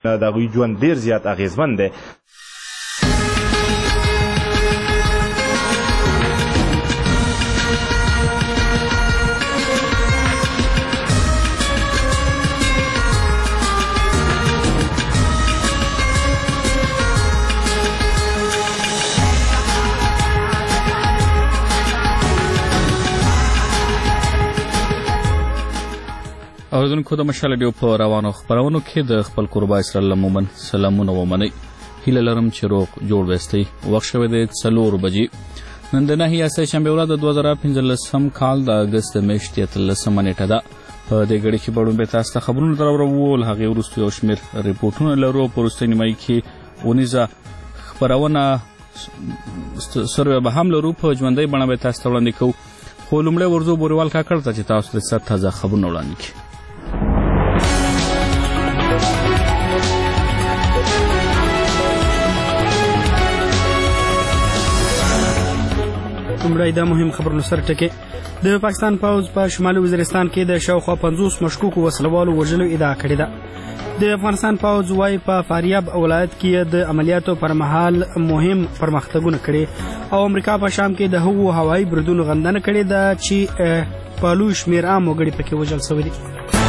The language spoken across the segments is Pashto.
د هغوی ژوند ډېر زیات اغېزمن دی. اوریدونکو د مشال ډیو په روانو خبرونو کې د خپل قربا اسرائیل مومن سلامونه ومنئ. هیله لرم چې روغ جوړ وستئ. وخت شوی دی 4 بجې. نن د نهي اسې شنبه ورځ د 2015 کال د اگست میاشتې 13 نیټه ده. په دې غړي کې بړوم به تاسو ته خبرونه درورول. هغه وروسته یو شمېر ریپورتونه لرو. په وروستي نیمایي کې اونیزه خبرونه سره به هم لرو. په ژوندۍ بڼه به تاسو ته وړاندې کوو. خو لومړی ورځو بوریوال کاکړ ته چې تاسو ته ست تازه خبرونه وړاندې کړي. لومړی د مهم خبرونو سره ټکي. د پاکستان پوځ په شمالي وزیرستان کې د شاوخوا 50 مشکوکو وسلوالو وژلو ادعا کړې ده. د افغانستان پوځ وايي په فاریاب ولایت کې د عملیاتو پر مهال مهم پرمختګونه کړي او امریکا په شام کې د هغو هوایي بریدونو غندنه کړې ده چې په لوی شمېر عام وګړي پکې وژل شوي دي.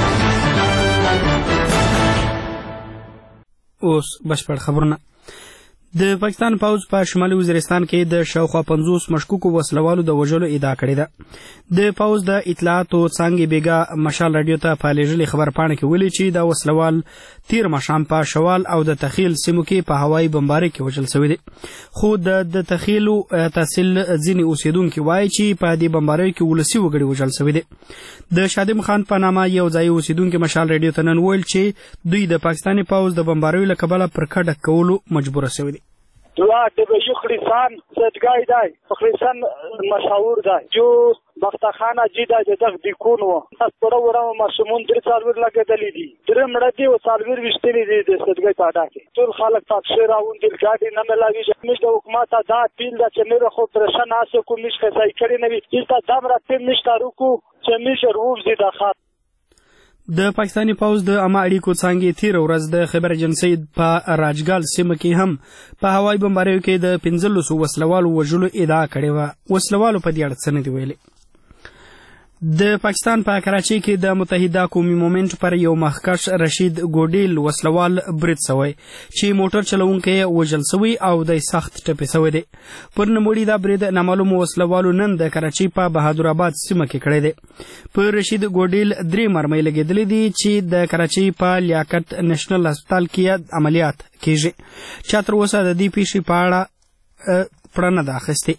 اوس بشپړ خبرونه. د پاکستان پوځ په شمالي وزیرستان کې د شاوخوا 50 مشکوکو وسلوالو د وژلو ادعا کړې ده. د پوځ د اطلاعاتو څانګې بیګا مشال رادیو ته په لیږلي خبرپاڼه کې ویلي چې دا وسلوال تیر ماښام په شوال او د تخیل سیمو کې په هوایي بمبارۍ کې وژل شوي دي. خو د تخیلو تحصیل ځینې اوسیدونکي وایي چې په دې بمبارۍ کې ولسي وګړي وژل شوي دي. د شادم خان په نامه یو ځایي اوسیدونکي مشال رادیو ته نن ویل چې دوی د پاکستاني پوځ د بمباریو له کبله پر کډه کولو مجبوره شوي دي. دوا دبیو خریسان زدگای دای خریسان مشهور دای جو بختخانه جیدا دغه دیکون و تاسو پر ورم مسمون در څالور لګیدلې دي درې مړه دي او څالور وشتلې دي د زدگای پاډا کې ټول خلک تاسو راوون د ګاډي نه ملاوي چې د حکومت دا پیل د چنره خو پرشن اسه کومش خسای کړی نه وي چې دا مرته نشته روکو چې میشه روز دي د خاط. د پاکستاني پوځ د عامه اړیکو څانګې تیر ورځ د خبر ایجنسۍ په راجګال سیمه کې هم په هوایي بمباریو کې د 15 وسلوالو وژلو ادعا کړې وه. وسلوالو په دې اړه څه نه دي ویلي. د پاکستان په کراچۍ کې د متحده قومي مومنټ پر یو مخکش رشید ګوډیل وسلوال برید شوی چې موټر چلوونکی وژل شوی او د سخت ټپي شوی دی. پر نوموړي دا برید نامعلومو وسلوالو نن د کراچۍ په بهادر آباد سیمه کې کړی دی. پر رشید ګوډیل 3 مرمۍ لګېدلې دي چې د کراچۍ په لیاقت نېشنل هسپتال کې عملیات کیږي. چا تر اوسه د دې پیښې په اړه پړه نه ده اخیستې.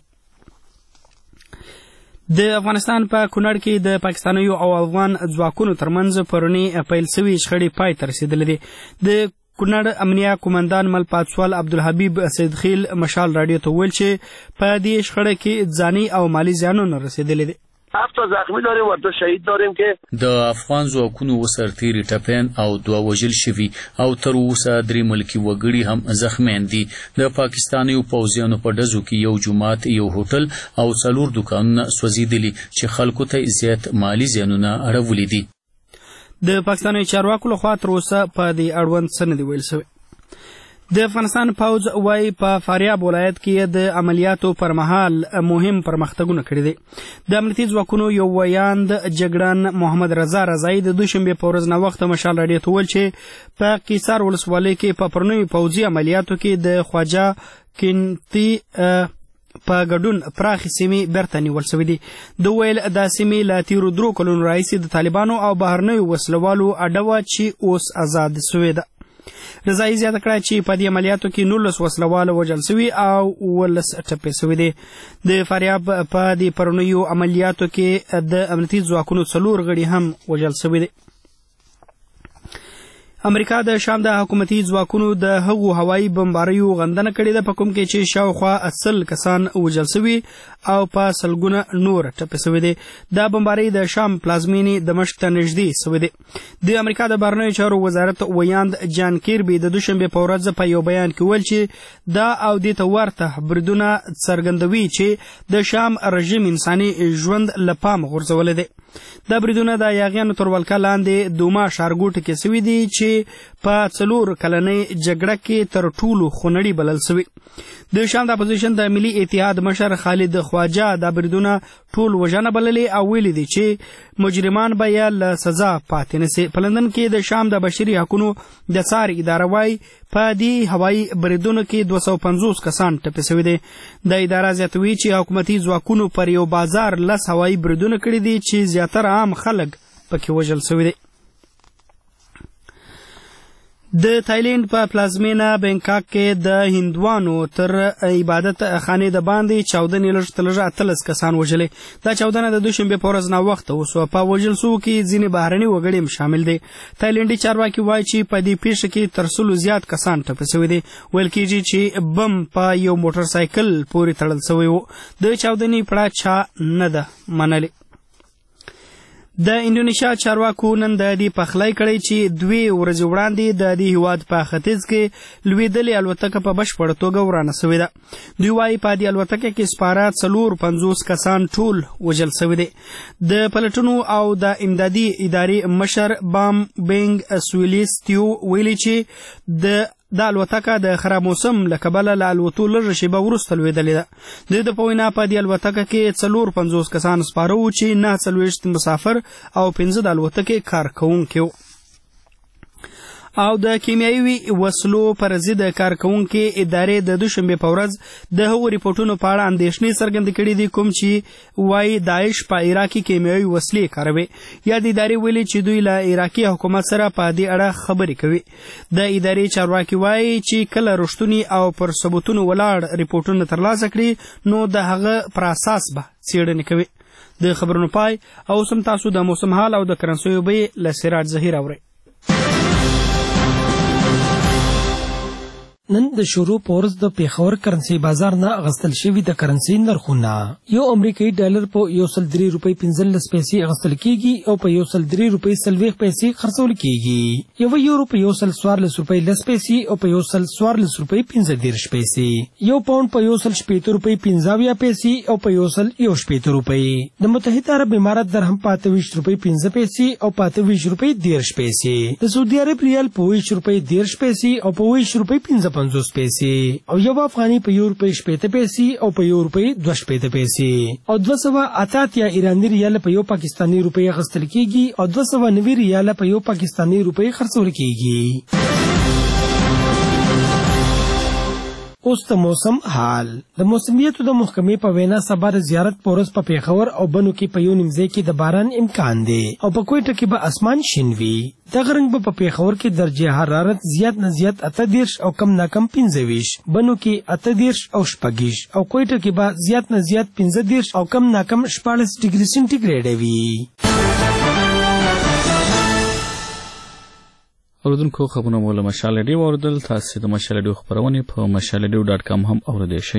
د افغانستان په کونړ کې د پاکستانیو او افغان ځواکونو ترمنځ پرونی اپریل سوي شخړې پای ته رسېدلې دي. د کونړ امنیه قومندان مل پاتسوال عبدالحبیب سیدخیل مشال رادیو ته ویل چې په دې شخړه کې ځاني او مالی زیانونه رسېدلي دي. 7 زخمی داریم و 2 شهید داریم که د افغان ځواکونو وسرتیري ټپیان او 2 وژل شوي او تر اوسه 3 ملکي وګړي هم زخمیان دي. د پاکستانیو پوځیانو په ډزو کې یو جومات، یو هوټل او 4 دکانونه سوځېدلي چې خلکو ته زیات مالی زیانونه اړولي دي. د پاکستاني چارواکو لخوا تر اوسه په دې اړوند څه نه دي ویل شوي. د افغانستان پوځ وايي په فاریاب ولایت کې د عملیاتو پر مهال مهم پرمختګونه کړي دي. د امنیتي ځواکونو یو ویاند جګړن محمد رضا رضایي د دوشنبې په ورځ ناوخته مشال رادیو ته ویل چې په قیصار ولسوالۍ کې په پرنوي پوځي عملیاتو کې د خواجه کینتي په ګډون پراخې سیمې بیرته نیول شوي دي. د ویل دا سیمې له تیرو 3 کلونو راهیسې د طالبانو او بهرنیو وسلوالو اډه وه چې اوس آزاد شوې ده. رضایي زیاته کړه چې په دې عملیاتو کې 19 وسلواله وژل شوي او 19 ټپي شوي دي. د فاریاب په دې پرونیو عملیاتو کې د امنیتي ځواکونو 4 غړي هم وژل شوي دي. امریکا د شام د حکومتي ځواکونو د هغو هوایي بمباریو غندنه کړې ده په کوم کې چې شاوخوا 80 کسان وژل شوي او په سلګونه نور ټپي شوي دي. دا بمبارۍ د شام پلازمینې دمشق ته نږدې شوې دي. د امریکا د بهرنیو چارو وزارت ویاند جان کیربي د دوشنبې په ورځ په یو بیان کې ویل چې دا او دې ته ورته بریدونه څرګندوي چې د شام رژیم انساني ژوند له پامه غورځولی دی. دا بریدونه د یاغیانو تر ولکه لاندې دوما ښارګوټو کې شوي دي چې چې په 4 کلنۍ جګړه کې تر ټولو خونړي بلل شوی. د شام د اپوزیشن د ملي اتحاد مشر خالد خواجه دا بریدونه ټول وژنه بللې او ویلي دي چې مجرمان به یې له سزا پاتې نشي. په لندن کې د شام د بشري حقوقو د څار اداره وايي په دې هوایي بریدونو کې 250 کسان ټپي شوي دي. د اداره زیاتوي چې حکومتي ځواکونو پر یو بازار 10 هوایي بریدونه کړي دي چې زیاتره عام خلک پکې وژل شوي دي. د تایلند په پلازمینه بینکاک کې د هندوانو تر عبادت خانې د باندې چاودنې لږ 18 کسان وژلې. دا چاودنه د دوشنبه په ورځ ناوخته وسوه. په وژل شوو کې ځینې بهرني وګړي هم شامل دي. تایلندي چارواکي وایي چې په دې پیښه کې تر 100 زیات کسان ټپي شوي دي. ویل کېږي چې بم په یو موټر سایکل پورې تړل شوی و. د چاودنې پړه چا نه ده منلې. د انډونیشیا چارواکو نن د دې پخلی کړی چې 2 ورځې وړاندې د دې هیواد په ختیځ کې لوېدلې الوتکه په بشپړه توګه ورانه شوې ده. دوی وایي په دې الوتکه کې سپاره 450 کسان ټول وژل شوي دي. د پلټنو او د امدادي ادارې مشر بام بینګ سویلیستیو ویلي چې دا الوتکه د خراب موسم له کبله له الوتو لږه شیبه وروسته لوېدلې ده. د په وینا په دې الوتکه کې 450 کسان سپاره وو چې 49 مسافر او 15 د الوتکې کارکوونکي وو. او د کیمیاوي وسلو پر ضد کارکوونکي ادارې د دوشنبه په ورځ د هغو ریپورټونو په اړه اندېښنې څرګندې کړې دي کوم چې وایي داعش په عراق کې کیمیاوي وسلې کاروي. یا د ادارې ویلي چې دوی له عراقي حکومت سره په دې اړه خبرې کوي. د ادارې چارواکي وایي چې کله رښتونی او پر ثبوتونو ولاړ ریپورټونه ترلاسه کړي نو د هغه پر اساس به څېړنې کوي. د خبرونو پای او سم تاسو د موسم حال او د کرنسیو بیې له سراج ظهیر اورئ. نن د شروع پورز د پیښور کرنسي بازار نه اغستل شوی د کرنسي نرخونه یو امریکایي ډالر په 103 روپۍ 15 پیسې اغستل کیږي او په 103 روپۍ 40 پیسې خرڅول کیږي. یو یورو په 114 روپۍ 10 پیسې او په 114 روپۍ 15 پیسې. یو پاوند په 117 روپۍ 15 پیسې او په 117 روپۍ. د متحده عرب امارات درهم په 28 روپۍ 15 پیسې او په 28 روپۍ 10 پیسې. د سعودي عرب ریال په 20 روپۍ 10 پیسې او په 20 روپۍ 50 پیسې. او یو افغاني په 1 روپۍ 70 پیسې او په 1 روپۍ 2 پیسې. او 288 ایرانی ریال په یو پاکستانی روپۍ اخیستل کیږي او 290 ریال په یو پاکستانی روپۍ خرڅول کیږي. اوس د موسم حال. د موسمیاتو د محکمې په وینا سبا د زیارت پورس په پیښور او بنو کې په یو نیمځای کې د باران امکان دی او په کوټه کې به اسمان شین وي. دغه رنګ به په پیښور کې درجه حرارت زیات نه زیات 18 او کم نه کم 25، بنو کې 18 او 26 او کوټه کې به زیات نه زیات 15 او کم نه کم 14 ډیګري سنټیګریډ وي. اوردونکو خبرونه مو له مشال ډیو اوردل. تاسو د مشال ډیو خبرونه په mashalradio.com هم اوریدئ شئ.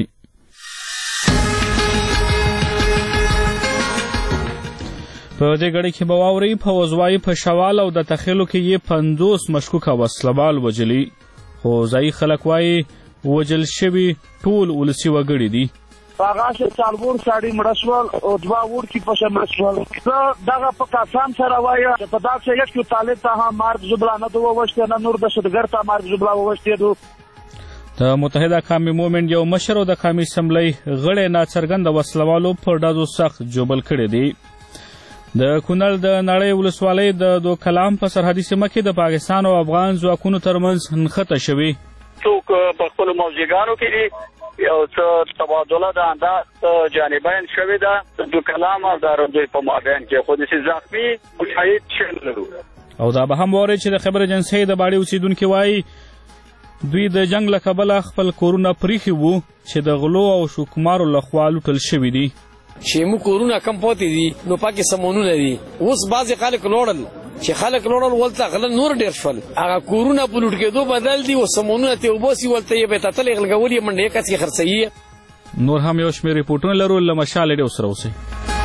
په دې غړي کې به واوري په وزوای په شوال او د تخیلو کې یې 50 مشکوکه وسلوال وجلی. خو ځای خلک وایي وجل شوی ټول ولسی وګړي دي. هغه څلور ساړي مړسول او دوا ور کې پښه مړسول. دغه په کسان سره وایي په داسې یو کې طالب ته مارک زبلانه دوه وشته نه نور د شدګر ته مارک زبلا وشته دو. د متحده قومي مومنت یو مشر او د قومي اسمبلی غړي ناڅرګند وسلوالو په ډازو سخت جوبل کړي دي. د کونړ د نړۍ ولسوالۍ د دو کلام په سرحدي سیمه کې د پاکستان او افغان ځواکونو ترمنځ نښته شوي. څوک په خپل موضوعګانو کې دي یو څه تبادله د انداز جانبین شوې ده. دو کلام او د دوی په مابین کې خو د زخمی او شهید شول. او دا به هم وره چې د خبر ایجنسی د باړې اوسیدونکو وایي دوی د جنگ له کبله خپل کورونه پریخي وو چې د غلو او شوکمارو لخوا لوټل شوي دي. چې مو کورونه کم پاتې دي نو پاکي سمونونه دي. اوس بعضې خلک لوړل چې خلک لوړل ولته غله نور ډېر شول. هغه کورونه په لوټ کېدو بدل دي او سمونونه ته وباسي ولته یې به تتلې غلګول یې منډې کڅ کې خرڅوي. نور هم یو شمېر ریپورټونه لرو له مشال ډیو سره اوسئ.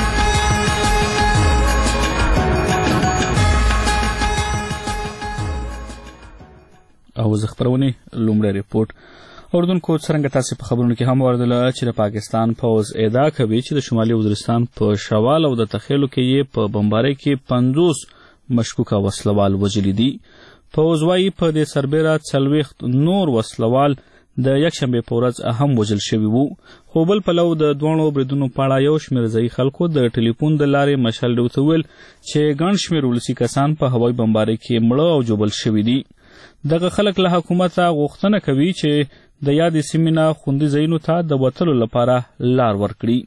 او زه خبرونې لومړی ریپورټ. اردوونکو څرنګه تاسو په خبرونو کې هم واردله چې د پاکستان پوځ ادعا کوي چې د شمالي وزیرستان په شوال او د تخیلو کې یې په بمبارۍ کې 50 مشکوکه وسلوال وژلي دي. پوځ وایي په دې سربیره 40 نور وسلوال د یکشنبې په ورځ هم وژل شوي وو. خو بل پلو د دواړو بریدونو په اړه یو شمېر ځایي خلکو د ټلیفون د لارې مشال ډیو ته وویل چې ګڼ شمېر ولسي کسان په هوایي بمبارۍ کې مړه او ژوبل شوي دي. دغه خلک له حکومته غوښتنه کوي چې د یادې سیمې نه خوندي ځایونو ته د وتلو لپاره لار ورکړي.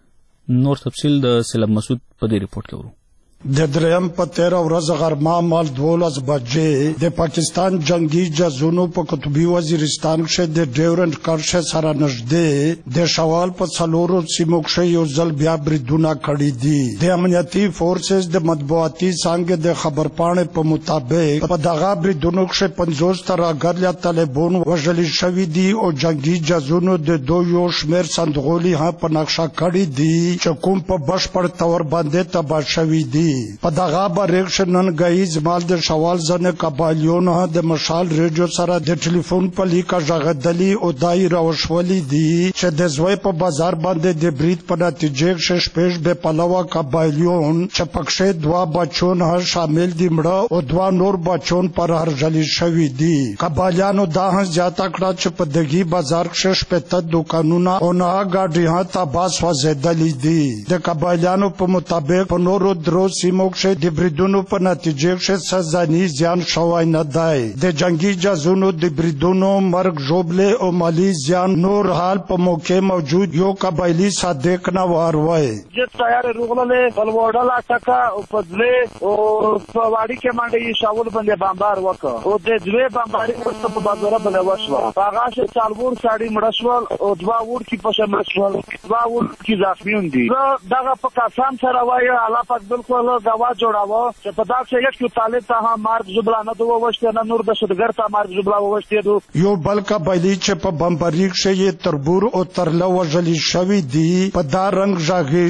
نور تفصیل د سلام مسعود په دې ریپورت کې ورو. د دریم په 13 ورځ غرمه مال 12 بجې د پاکستان جنگي جزونو په قطبي وزیرستان کې د ډیورنټ کرښه سره نږدې د شوال په څلورو سیمو کې یو ځل بیا بریدونه کړي دي. د امنیتي فورسز د مطبوعاتي څنګه د خبرپاڼې په مطابق په دغه بریدونو کې 50 ترهګر یا طالبان وژل شوي دي او جنگي جزونو د دوه یو شمېر صندوقولي هم په نقشه کړي دي چې کوم په بشپړ تور باندې تباه شوي دي. په دغه بریښ نن غیز مال د شوال ځنه قبایلیونو د مشال ریډیو سره د ټلیفون په لیکه ژغدلی او دای راوښولي دي چې د زوی په بازار باندې د برید په نتیجه کې شپږ به پلوه قبایلیون چې پکښې دوه بچون هم شامل دي مړه او دوه نور بچون پر هرجلی شوي دي. قبایلیانو دا هم زیاته کړه چې په دغه بازار کې شپږ دوکانونه او نه ګاډي هم تباه سوځېدلي دي. د قبایلیانو په مطابق په نورو درو سیمو کې د بریدونو په نتیجه کې سزاني زیان شوی نه دی. د جنگي جزونو د بریدونو مرګ ژوبلې او مالی زیان نور حال په موقع موجود یو قبایلی صادق نوار وای چې تیار روغله بلوړلا ټکا او پدلې او سواری کې باندې شاول باندې بمبار وکړ او د دوی بمباري ورته په بازار باندې وشو. هغه چې چالور ساړي مړشول او دوا ور کې پښه مړشول دوا ور کې زخمیون دي. دغه په کسان سره وای الله پاک بالکل گواه جوړاوه چې په داسې یک طالب ته هم مارک زبلا نه دوه وشته نه نور د شدګر ته مارک زبلا وشته دو یو بل قبایلی چې په بمبارۍ کې تربور او ترله وژلي شوي دي په دا رنګ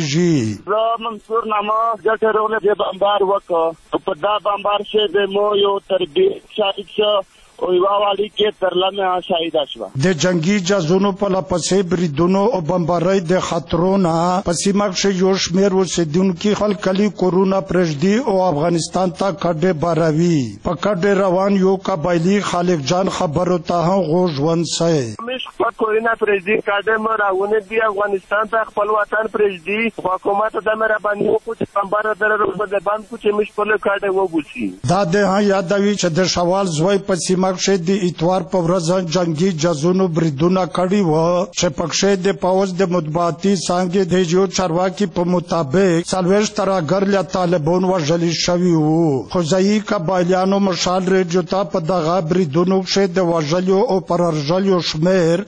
ژغېږي. منصور نامه ګټه رولې د بمبار وکړ په دا بمبار کې د مو یو تربیت شاهد شو او یواوالی کې ترله مې شاهد شو. د جنگي جزونو په لپسې بریدونو او بمبارۍ د خطرونه په سیمه کې یو شمېر اوسېدونکي خلک کورونا پرېږدي او افغانستان ته کډې باروي. په کډې روان یو قبایلی خالق جان خبرو ته هم غوږ ونیسئ. موږ په کورونا پرېږدي کډې مو راونه دي افغانستان ته خپل وطن پرېږدي حکومت د مهرباني وکړي چې بمبار درو باندې باندې چې موږ په کډې وبوسي. دا د یادوي چې د شوال زوی په سیمه کې د اتوار په ورځ جنگي جزونو بریدونه کړي وو چې پکښې د پوځ د مطبوعاتي څنګه د یو چارواکي په مطابق 40 ترهګر یا طالبان وژل شوي وو. خو ځایي قبایلیانو مشال ریډیو ته په دغه بریدونو کې د وژلو او پرارژلو شمېر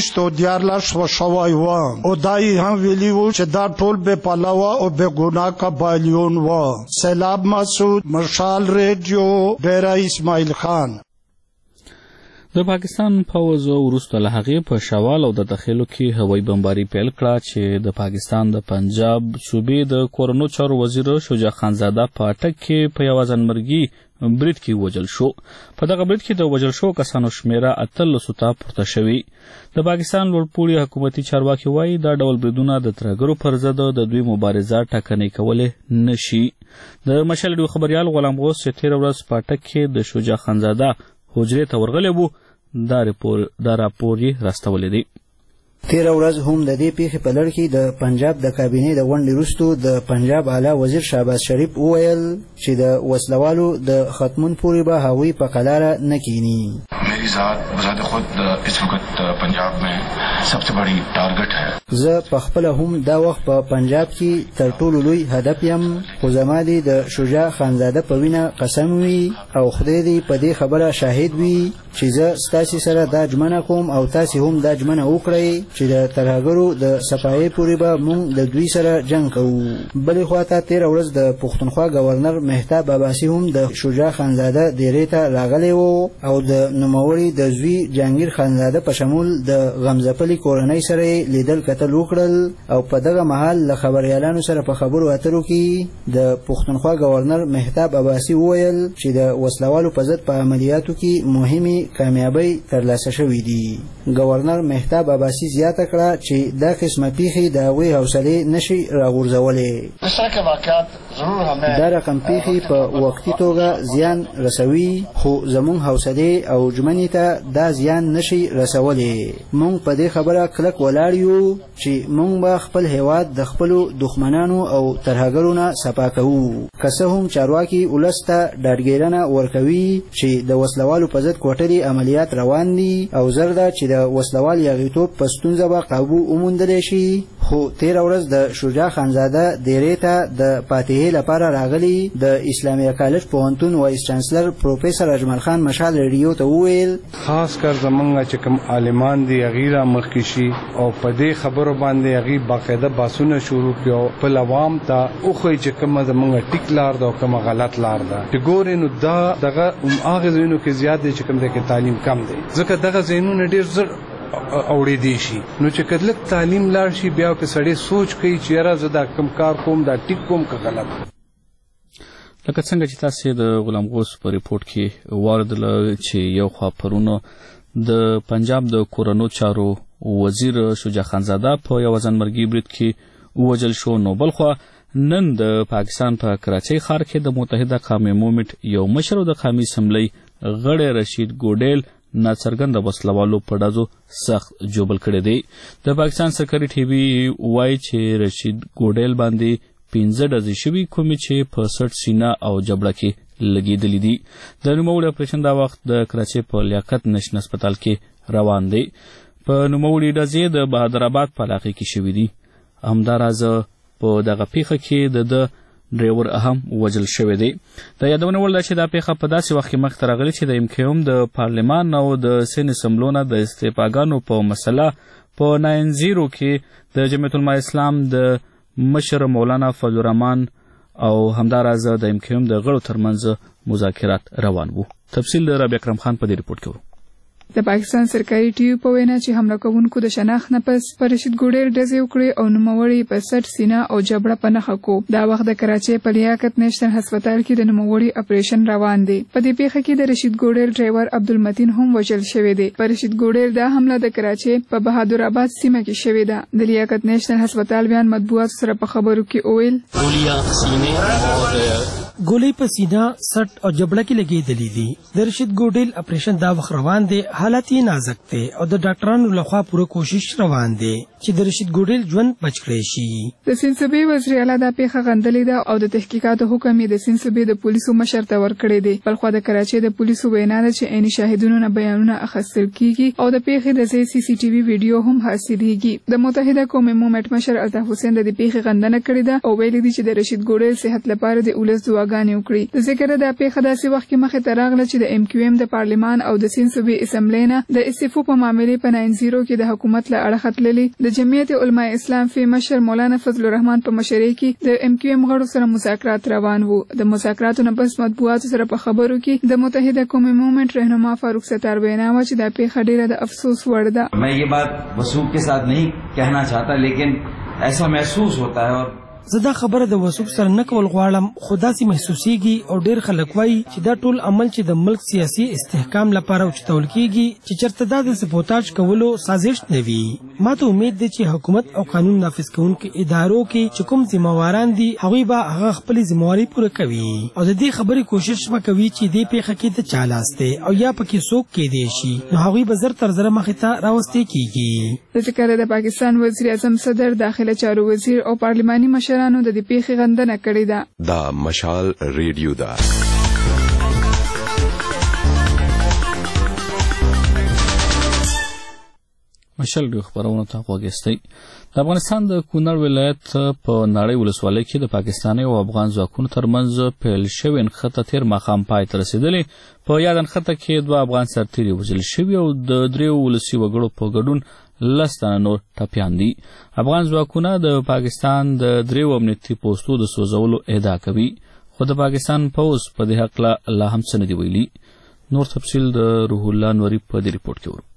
14 شوی وو او دای هم ویلي وو چې دا ټول بې پلوه او بې ګناه قبایلیون وو. سلام مسعود مشال ریډیو ډیره اسماعیل خان. د پاکستان پوځ وروسته له هغې په شوال او د داخلو کې هوایي بمباري پیل کړه چې د پاکستان د پنجاب صوبې د کورنو چارو وزیر شجاع خانزاده په اټک کې په یوه ځانمرګي برید کې وژل شو. په دغه برید کې د وژل شو کسانو شمېره 18 ته پورته شوي. د پاکستان لوړپوړي حکومتي چارواکي وایي دا ډول بریدونه د ترهګرو پر ضد د دوی مبارزه ټاکنۍ کولی نشي. د مشال ډیو خبریال غلام غوث چې تېره ورځ په اټک کې د شجاع خانزاده حجرې ته ورغلی وو دا راپور یې راستولی دی. تیره ورځ هم د دې پیښې په لړ کې د پنجاب د کابینې د غونډې وروسته د پنجاب اعلی وزیر شهباز شریف وویل چې د وسلوالو د ختمون پورې به هغوی په قلاره نه کینی. मेरी ذات बजाते खुद इस वक्त पंजाब में सबसे बड़ी टारगेट है. زه په خپل هم دا وخت په پنجاب کې تر ټولو لوی هدف یم خو زما دی د شجاع خانزاده په وینه قسم وي او خدای دې په دې خبره شاهد وي چې زه ستاسې سره دا ژمنه کوم او تاسې هم دا ژمنه وکړئ چې د ترهګرو د صفایۍ پورې به موږ د دوی سره جنګ کوو. بلې خواته تېره ورځ د پښتونخوا ګورنر مهتاب عباسي هم د شجاع خانزاده دیرې ته راغلی و او د نوموړي د زوی جهانګیر خانزاده په شمول د غمزپلي کورنۍ سره یې لیدل کتل وکړل او په دغه مهال له خبريالانو سره په خبرو اترو کې د پښتونخوا گورنر مهتاب عباسي وویل چې د وسلوالو په ضد په عملیاتو کې مهمه کامیابی ترلاسه شوې دي. گورنر مهتاب عباسي زیاته کړه چې دا قسمه پیښې د هغوی حوصله نشي راغورځولې. دا رقم پیښې په وختي توګه زیان رسوي خو زموږ حوصله او ژمنې ته دا زیان نشي رسولې. موږ په دې خبره کلک ولاړ یو چې موږ به خپل هیواد د خپلو دښمنانو او ترهګرو نه صفا کوو. که څه هم چارواکي ولس ته ډاډګیرنه ورکوي چې د وسلوالو په ضد کوټلي عملیات روان دي او زر ده چې د وسلوال یاغیتوب په ستونزه به قابو وموندلی شي، خو تېره ورځ د شجاع خانزاده دیرې ته د فاتحې لپاره راغلي د اسلامي کالج پوهنتون وایس چانسلر پروفیسر اجمل خان مشال ریډیو ته وویل خاص کر زمونږ چې کوم عالمان دي هغې رامخکې شي او په دې خبرو باندې هغې باقاعده بحثونه شروع کړي او خپل عوام ته وښایي چې کومه زمونږ ټیک لار ده او کومه غلط لار ده. چې ګورې نو دا دغه هغه ځایونو کې زیات دی چې کوم ځای کې تعلیم کم دی، ځکه دغه ځایونه ډېر زر اوړې دی شي. نو چې کله تعلیم لاړ شي بیا که سړی سوچ کوي چې یاره زه دا کم کار کوم دا ټیک کوم که غلط. لکه څنګه چې تاسې د غلام غوث په ریپورټ کې واردله چې یو خوا پرونه د پنجاب د کورنو چارو وزیر شجاع خانزاده په یو ځانمرګي برید کې ووژل شو، نو بل خوا نن د پاکستان په کراچۍ ښار کې د متحده قومي مومنټ یو مشر د قومي اسمبلی غړی رشید ګوډیل ناڅرګنده وسلوالو په ډزو سخت جوبل کړی دی. د پاکستان سرکاري ټي وي وایي چې رشید ګوډیل باندې 15 ډزې شوي کومې چې په سټ سینه او جبړه کې لګېدلې دي. د نوموړي اپریشن دا وخت د کراچۍ په لیاقت نشن هسپتال کې روان دی. په نوموړي ډزې د بهادرآباد په علاقې کې شوي دي. همداراز په دغه پیښه کې د ډرایور هم وژل شوی دی. د یادونه وړ ده چې دا پیښه په داسې وخت کې مخته راغلې چې د MKM د پارلمان او د سین اسمبلو نه د استعفاګانو په مسله په 90 کې د جمعیت العلماء اسلام د مشر مولانا فضل الرحمن او همداراز د MKM د غړو ترمنځ مذاکرات روان وو. تفصیل د ربیع اکرم خان په دې ریپورټ کې ورو. د پاکستان سرکاري ټي وي په وینا چې حمله کوونکو د شناخت نه پس پر رشید ګوډیل ډزې وکړې او نوموړي په سټ سینه او جبړه په نښه کو. دا وخت د کراچۍ په لیاقت نشن هسپتال کې د نوموړي اپریشن روان دی. په دې پیښه کې د رشید ګوډیل ډرایور عبدالمتین هم وژل شوی دی. پر رشید ګوډیل دا حمله د کراچۍ په بهادرآباد سیمه کې شوې ده. د لیاقت نشن هسپتال بیان مطبوعات سره په خبرو کې وویل ګولۍ په سینه سټ او جبړه کې لګېدلې دي. د رشید ګوډیل اپریشن دا وخت روان دی، حالت یې نازک دی او د ډاکټرانو لخوا پوره کوشش روان دی چې د رشید ګوډیل ژوند بچ کړی شي. د سیند صوبې وزیر اعلی دا پیښه غندلې ده او د تحقیقاتو حکم یې د سیند صوبې د پولیسو مشر ته ورکړی دی. بلخوا د کراچۍ د پولیسو وینا ده چې عیني شاهدونو نه بیانونه اخیستل کیږي او د پیښې د ځای CCTV ویډیو هم حاصلېږي. د متحده قومي مومنټ مشر الطاف حسین د دې پیښې غندنه کړې ده او ویلي دي چې د رشید ګوډیل صحت لپاره د ولس دعاګانې وکړي. د ذکر د پیښه داسې وخت کې مخې ته راغله چې د MKM د پارلمان او د سیند صوبې اسمبلی نه د استعفو په معاملې په 90 کې د حکومت له اړخه تللي. د جمعیت علماء اسلام فی مشر مولانا فضل الرحمن په مشرۍ کې د MKM غړو سره مذاکرات روان وو. د مذاکراتو نه پس مطبوعاتو سره په خبرو کې د متحده قومي مومنټ رهنما فاروق ستار وینا وه چې دا پیښه ډیره د افسوس وړ ده. मैं ये बात वसूख के साथ नहीं कहना चाहता लेकिन ऐसा महसूस होता है. और زه دا خبره د وسوک سره نه کول غواړم، خو داسې محسوسیږي او ډېر خلک وایي چې دا ټول عمل چې د ملک سیاسي استحکام لپاره اوچتول کیږي چې چېرته دا د سپوتاژ کولو سازش نه وي. ما ته امید دی چې حکومت او قانون نافذ کوونکو ادارو کې چې کوم ذمہواران دي هغوی به هغه خپلې ذمہواري پوره کوي او د دې خبرې کوشش به کوي چې دې پیښه کې د چا لاس دی او یا پکې څوک کیدی شي نو هغوی به زر تر زره مخې ته راوستې کیږي. د ذکر د پاکستان وزیر اعظم صدر داخله چارو وزیر او پارلماني مشرانو د دې پیښې غندنه کړې ده. دا مشال ریډیو ده. مشال ډیو خبرونه ته وګورئ. د افغانستان د کونړ ولایت په ناړۍ ولسوالۍ کې د پاکستاني او افغان ځواکونو ترمنځ پیل شوې نښته تېر ماښام پای ته رسېدلې. په یاد نښته کې 2 افغان سرتیري وژل شوي او د 3 ولسي وګړو په ګډون 10 تنه نور ټپیان دي. افغان ځواکونه د پاکستان د 3 امنیتي پوستو د سوځولو ادعا کوي، خو د پاکستان پوځ په دې هکله لا هم څه نه دي ویلي. نور تفصیل د روح الله نوري په دې ریپورټ کې ورو.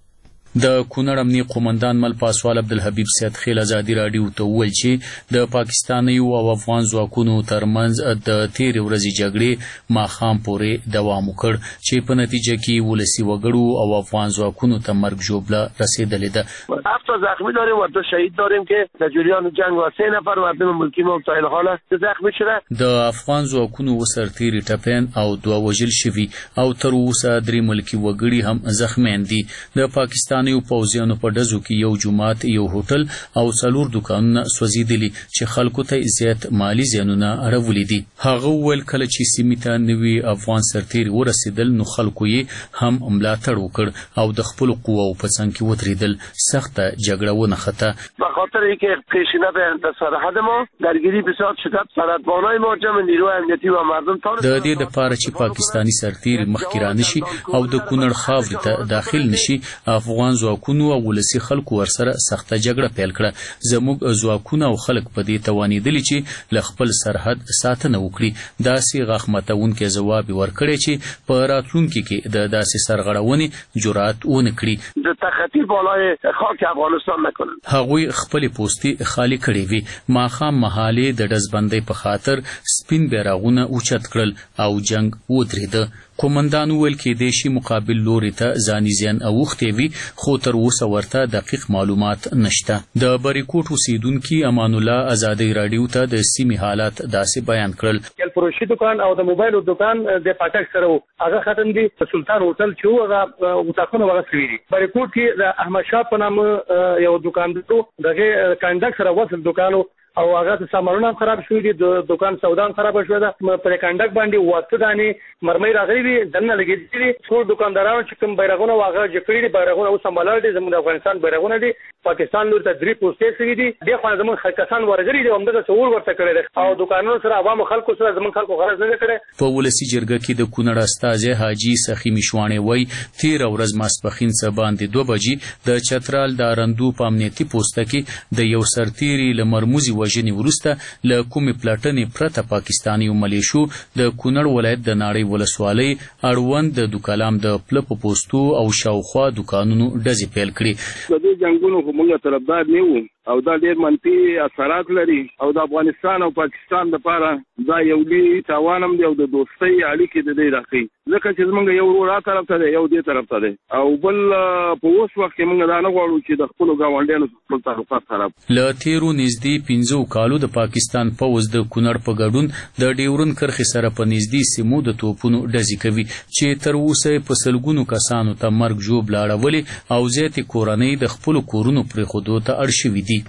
د کونړ امنیه قومندان مل پاسوال عبدالحبیب سید خیل ازادي راډیو ته وویل چې د پاکستانیو او افغان ځواکونو ترمنځ د تېرې ورځې جګړې ماښام پورې دوام وکړ چې په نتیجه کې ولسي وګړو او افغان ځواکونو ته مرګ ژوبله رسېدلې ده. 7 زخمی داریم و 2 شهید داریم که در جریان جنگ و 3 نفر مردم ملکی ما مبتلا حال زخمی شده. د افغان ځواکونو سرتیري ټپیان او 2 وژل شوي او تر اوسه 3 ملکي وګړي هم زخمیان دي. د پاکستانیو پوځیانو په ډزو کې یو جومات، یو هوټل او 4 دکانونه سوځېدلي چې خلکو ته زیات مالي زیانونه اړولي دي. هغه وویل کله چې سیمې ته نوي افغان سرتیري ورسېدل نو خلکو یې هم ملاتړ وکړ او د خپلو قواو په څنګ کې ودرېدل. سخته جګړه ونښته. به خاطر اینکه پیشینه به سرحد ما درگیری بسیار شدت سرحدبانای ما جمع نیروی امنیتی و مردم تان د دې دپاره چې پاکستاني سرتیري مخکې رانشي او د کونړ خاورې ته داخل نشي، افغان ځواکونو او ولسي خلکو ورسره سخته جګړه پیل کړه. زموږ ځواکونه او خلک په دې توانېدلي چې له خپل سرحد ساتنه وکړي. داسې غاښ ماتونکی ځواب یې ورکړی چې په راتلونکي کې د داسې سرغړونې جرأت ونه کړي. د تخطي بالای خاک افغانستان نکنن. هغوی خپلې پوستې خالي کړې وي. ماښام مهالې د ډزبندۍ په خاطر سپین بیرغونه اوچت کړل او جنگ ودرېده. قومندان وویل کېدای شي مقابل لوري ته ځاني زیان اوښتی وي، خو تر اوسه ورته دقیق معلومات نشته. د بریکوټ اوسیدونکي امان الله ازادي راډیو ته د سیمې حالات داسې بیان کړل. کل فروشي دکان او د موبایل دکان د پاتک سره هغه ختم دي. سلطان هوټل چې هغه وتاخونه وغه سوي دي. بریکوټ کې د احمد شاه په نامه یو دکان دی، دغه کانډک سره وصل دکانو او هغه سامانونه خراب شوي دي. د دکان سودان خراب شوی ده. پر کانډک باندې واته دانې مرمۍ راغلي دي، دنه لګېدلي دي. ټول دکاندارانو چې کوم بیرغونه هغه جکړي دي، بیرغونه اوس سمبالر دي. زموږ د افغانستان بیرغونه دي. پاکستان لور ته 3 پوسټې سوي دي. دې خوا زموږ کسان ورغلي دي، همدغه څور ورته کړی دي او دکانونو سره عوامو خلکو سره زموږ خلکو غرض نه کړی. په ولسي جرګه کې د کونړ استازی حاجي سخي مشواڼي وایي 13 ورځ ماسپښین څه باندې 2 بجې د چترال د ارندو په امنیتي پوسته کې د یو سرتیري له مرموزي وژنې وروسته له کومې پلټنې پرته پاکستاني ملیشو د کونړ ولایت د ناړۍ ولسوالۍ اړوند د دوکلام د پله په پوستو او شاوخوا دکانونو ډزې پیل کړي. د دې جنګونو خو موږ طرفدار نه وو او دا ډېر منفي اثرات لري او د افغانستان او پاکستان لپاره دا یو لوی تاوان هم دی او د دوستۍ اړیکې د دې راښيي. ځکه چې زموږ یو ورور را طرف ته دی، یو دې طرف ته دی او بل په اوس وخت کې موږ دا نه غواړو چې د خپلو ګاونډیانو خپل تعلقات خراب. له تېرو نږدې 15 کالو د پاکستان پوځ د کونړ په ګډون د ډیورن کرښې سره په نږدې سیمو د توپونو ډزې کوي چې تر اوسه په سلګونو کسانو ته مرګ ژوبله اړولې او زیاتې کورنۍ د خپلو کورونو پرېښودو ته اړ شوي دي.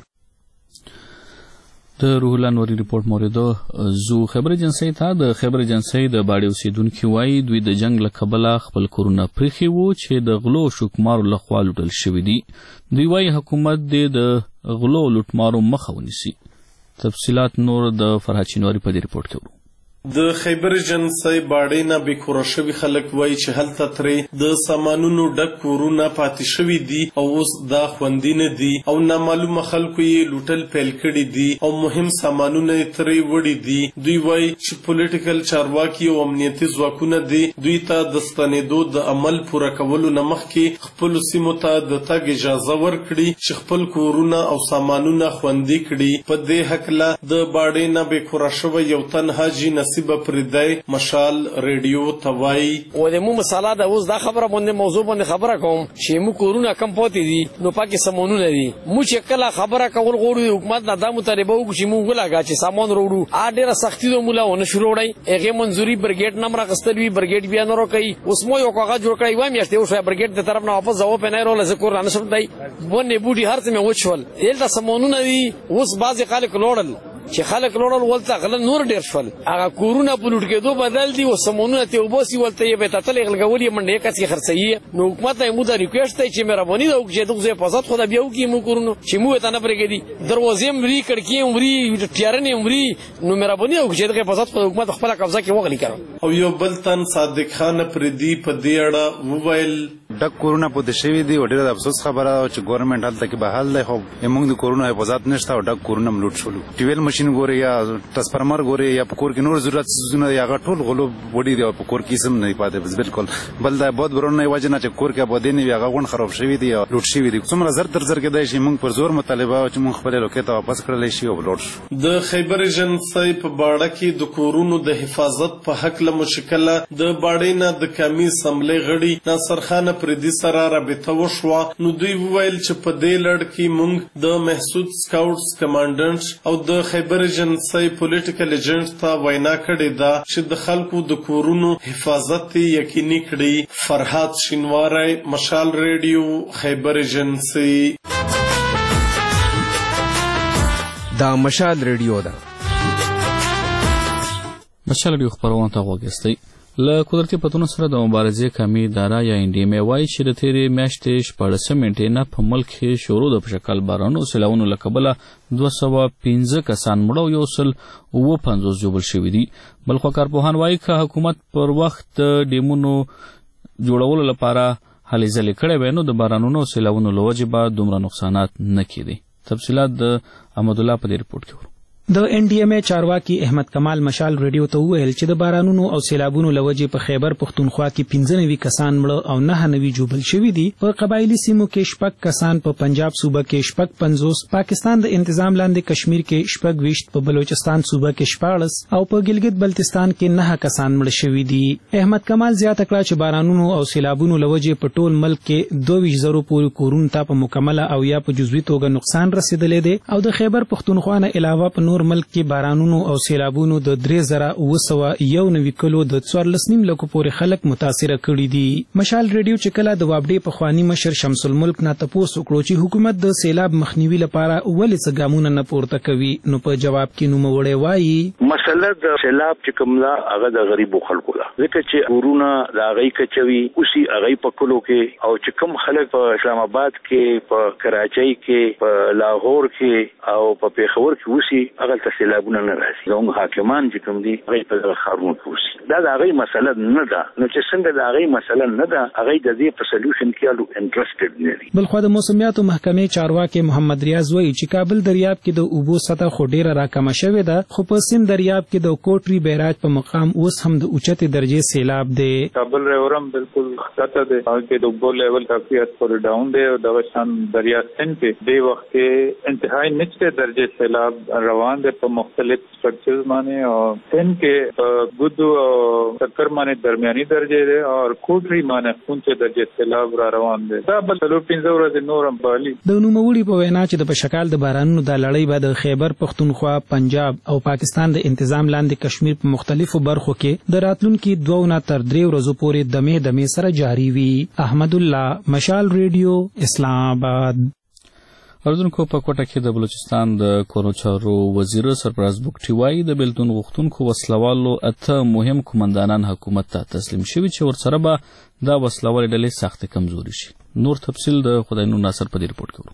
د روح الله نوري رپورټ موریدو زو خبر ایجنسی ته د خبر ایجنسی د باډي اوسیدونکو وایي دوی د جنگ له کبله خپل کورونه پریخي وو چې د غلو شوکمارو لخوا لوټل شوي دي. دوی وایي حکومت د غلو لوټمارو مخه ونیسي. تفصیلات نور د فرهاد چینواری په دې رپورټ کې ورو. د خیبر ایجنسی باډي نه بیکوره شوي خلک وایي چې هلته ترې د سامانونو ډک کورونه پاتې شوي دي او اوس دا خوندي نه دي او نامعلومه خلکو یې لوټل پیل کړي دي او مهم سامانونه یې ترې وړي دي. دوی وایي چې پولیټیکل چارواکي او امنیتي ځواکونه دي دوی ته د ستنېدو د عمل پوره کولو نه مخکې خپلو سیمو ته د تګ اجازه ورکړي چې خپل کورونه او سامانونه خوندي کړي. په دې هکله د باډي نه بیکوره شوی یو تن حاجي نصیب پردی مشال ریډیو توای و د مو مثاله د اوس دا خبره باندې موضوع باندې خبره کوم چې مو کورونه کم پاتې دي نو پاکي سامانونه دي. مو چې کله خبره کول غوړو حکومت نه د مطالبه وکړي چې مو ولاګا چې سامان وروړو ا ډیره سختي د مولا ونه شروع وړي هغه منځوري برګیټ نمبر غستل وی برګیټ بیا نه روکي. اوس مو یو کاغذ جوړ کړی وای میاشتې اوس برګیټ د طرف نه واپس ځو په نه رول ذکر نه شم دی ونه بوډي هرڅ مې وچول دلته سامانونه دي. اوس بعضی خلک لوړل چې خلک لوړل ولته غل نور ډیر شول هغه کورونه په لوټ کېدو بدل دي او سمونونه ته وباسي ولته یې به تتل غلګولي منډه کسي خرڅي. نو حکومت ته مو دا ریکوست دی چې مهرباني وکړي چې دغه حفاظت خو دا بیا وکړي مو کورونه چې مو ته نه پرېږدي دروازې مری کړکۍ مری ټیارنې مری نو مهرباني وکړي چې دغه حفاظت خو حکومت خپل قبضه کې وغلي کړو. او یو بل تن صادق خان پردي په دې اړه وویل ډک کورونه پوت شوي دي او ډېر د افسوس خبره چې ګورنمنت هلته کې بحال دی، خو موږ د کورونو حفاظت نشته او ډک کورونه هم لوټ شولو. ټیویل ماشین ګوري یا ټرانسفارمر ګوري یا په کور کې نور ضرورت څیزونه یا هغه ټول غلو وړي دي او په کور کې هم نه پاتې. بالکل بل دا بود برونه وجه نه چې کور کې آبادي نه وي، هغه غون خراب شوي دي او لوټ شوي دي. څومره زر تر زر کېدای شي موږ پر زور مطالبه چې موږ خپل لوکې ته واپس کړلی شي او لوټ شو. د خیبر ایجنسۍ په باړه کې د کورونو د حفاظت په هکله مشکله د باړې نه د قومي اسمبلۍ غړي ناصر خان پردي سره رابطه وشوه. نو دوی وویل چې په دې لړ کې موږ د محسود سکاوټس کمانډنټ او د خیبر ایجنسۍ پولیټیکل ایجنټ ته وینا کړې ده چې د خلکو د کورونو حفاظت یقیني کړي. فرهاد شینواری، مشال ریډیو، خیبر ایجنسۍ. دا مشال ریډیو ده. مشال ریډیو خبرونه ته وګورئ. له قدرتي پتونو سره د مبارزې قومي اداره یا انډیمې وایي چې د تیرې میاشتې 14 منټې نه په ملک کې شروع د پشکل بارانو سیلاونو له کبله 215 کسان مړه او 150 ژوبل شوي دي. بل خوا کارپوهان وایي که حکومت پر وخت د ډیمونو جوړولو لپاره هلې ځلې کړې وای نو د بارانونو او سیلاونو له وجې به دومره نقصانات نه کېدی. تفصیلات د احمدالله په دې رپورټ کې ورو. د NDMA چارواکي احمد کمال مشال ریډیو ته وویل چې د بارانونو او سیلابونو له وجې په خیبر پښتونخوا کې 95 کسان مړه او 99 ژوبل شوي دي. په قبایلي سیمو کې 6 کسان، په پنجاب صوبه کې 50، پاکستان د انتظام لاندې کشمیر کې 26، په بلوچستان صوبه کې 14 او په ګلګت بلتستان کې 9 کسان مړه شوي دي. احمد کمال زیاته کړه چې بارانونو او سیلابونو له وجې په ټول ملک کې 22,000 پورې کورونو ته په مکمله او یا په جزوي توګه نقصان رسیدلی دی او د خیبر پښتونخوا نه علاوه په نور ملک کې بارانونو او سیلابونو د 3,991 کلو د 14 لکو پورې خلک متاثر کړي دي. مشال ریډیو چې کله د وابډې په خوانی مشر شمس الملک نه تاسو کړو چې حکومت د سیلاب مخنیوي لپاره ولې څه ګامونه نه پورته کوي، نو په جواب کې نوموړی وایي مسله د سیلاب چې کوم لا هغه د غریبو خلکو لا ځکه چې کورونه د هغې کچوي اوسي هغې په کلو کې او چې کوم خلک په اسلام آباد کې، په کراچۍ کې، په لاهور کې او په پیښور کې اوسي هغه ته سیلابونه نه راځي. زموږ حاکمان چې کوم دي هغې په دغه ښارونو کې اوسي. دا د هغې مسله نه ده. نو چې څنګه د هغې مسله نه ده، هغې د دې په سلیوشن کې الو انټرسټډ نه دي. بلخوا د موسمیاتو محکمې چارواکي محمد ریاض وایي چې کابل دریاب کې د اوبو سطح خو ډیره راکمه شوې ده، خو په سند دریاب کې د کوټري بیراج په مقام اوس هم د اوچتې درجې سیلاب دی. کابل ریورم بالکل ښکته دی، هغه کې د اوبو لیول کافي حد پورې ډاون دی او دغه شان دریا سند کې دې وخت کې انتهایی نچته درجې سیلاب روان دی په مختلف سټرکچرز باندې او سند کې ګودو او سکر باندې درمیاني درجه دی او کوټري باندې پونچه درجه سیلاب را روان دی. دا بل 15 ورځې نورم بالي. د نوموړي په وینا چې د پشکال د بارانونو د لړۍ به د خیبر پښتونخوا، پنجاب او پاکستان د انتظام لاندې کشمیر په مختلفو برخو کې د راتلونکي 2 نه تر 3 ورځې پورې دمې سره جاری وي. احمدالله، مشال ریډیو، اسلام آباد. اردوونکو په کوټه کې د بلوچستان د کورنو چارو وزیر سرفراز بوګټي وایي د بیلتون غوښتونکو وسلوالو 8 مهم قومندانان حکومت ته تسلیم شوي چې ورسره به دا وسلوالې ډلې سختې کمزوري شي. نور تفصیل د خداینور ناصر په دې رپورټ کې ورو.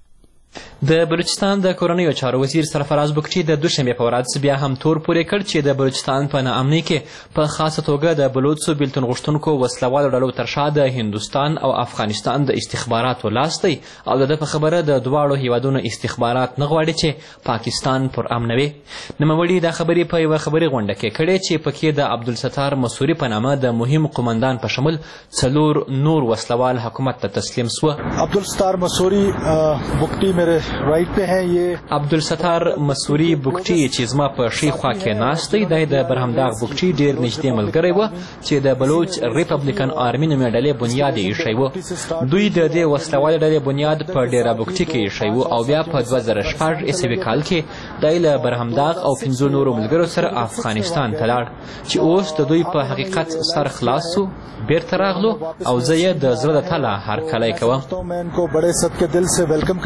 د بلوچستان د کورنیو چارو وزیر سرفراز بوګټي د دوشنبې په ورځ بیا هم تور پورې کړ چې د بلوچستان په ناامنۍ کې په خاصه توګه د بلوڅو بیلتون غوښتونکو وسلوالو ډلو تر شا د هندوستان او افغانستان د استخباراتو لاس دی او د په خبره د دواړو هیوادونو استخبارات نه غواړي چې پاکستان پر امن وي. نوموړي دا خبرې په یوه خبري غونډه کې کړې چې پکې د عبدالستار مسوري په نامه د مهم قومندان په شمول 4 نور وسلوال حکومت ته تسلیم سوه. عبدالستار مسوري بوګټي رائټ په ہے یہ عبدالستار مسوري بوګټي چې زما په ښي خوا کې ناست دی د برهمداغ بوګټي ډېر نږدې ملګری و چې د بلوچ ریپبلیکن آرمي نومې ډلې بنیاد یې ایښی و. دوی د دې وسلوالې ډلې بنیاد په ډیره بوګټي کې ایښی و او بیا په 2016 عیسوي کال کې دی له برهمداغ او 15 نورو ملګرو سره افغانستان ته لاړ چې اوس د دوی په حقیقت سر خلاص سو، بیرته راغلو او زه یې د زړه د تله هرکلی کوم. میں ان کو بڑے صدقے دل سے ویلکم کرتا ہوں.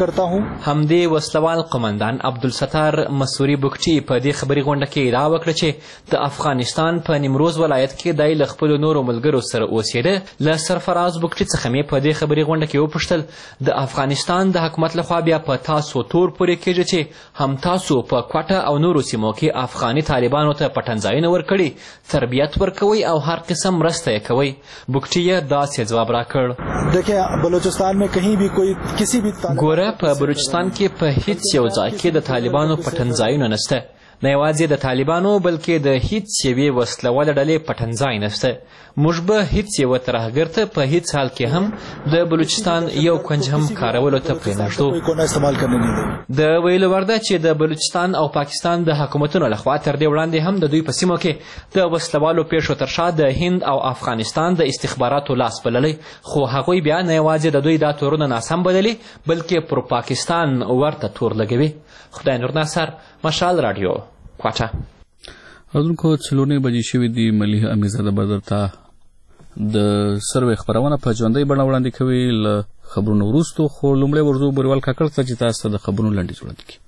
همدې وسلوال قومندان عبدالستار مسوري بوکټي په دې خبري غونډه کې ادعا وکړه چې د افغانستان په نیمروز ولایت کې دی له خپلو نورو ملګرو سره اوسېده. له سرفراز بوکټي څخه مې په دې خبري غونډه کې وپوښتل د افغانستان د حکومت لخوا بیا په تاسو تور پورې کېږي چې هم تاسو په کوټه او نورو سیمو کې افغاني طالبانو ته پټنځایونه ورکړي، تربیت ورکوئ او هر قسم مرسته یې کوئ. بوکټي یې داسې ځواب راکړ: देखिए बलूचिस्तान में कहीं भी कोई किसी भी ګوره په بلوچستان کې په هیڅ یو ځای کې د طالبانو پټنځایونه نشته، نه یوازې د طالبانو بلکې د هیڅ یوې وسلواله ډلې پټنځای نشته. موږ به هیڅ یوه ترهګر ته په هیڅ حال کې هم د بلوچستان یو کنج هم کارولو ته پرېنږدو. د ویلو وړ ده چې د بلوچستان او پاکستان د حکومتونو لخوا تر دې وړاندې هم د دوی په سیمو کې د وسلوالو پیښو تر شا د هند او افغانستان د استخباراتو لاس بللی، خو هغوی بیا نه یوازې د دوی دا تورونه ناسم بللي بلکې پر پاکستان ورته تور لګوي. خدای نور ناصر، مشال راډیو، کوټه. اردوونکو 4 بجې شوې دي. ملیح امیرزاده به درته د سروې خپرونه په ژوندۍ بڼه وړاندې کوي له خبرونو وروستو، خو لومړی ورځو بریوال کاکړ ته چې تاسو ته د خبرونو لنډیز وړاندې کړي.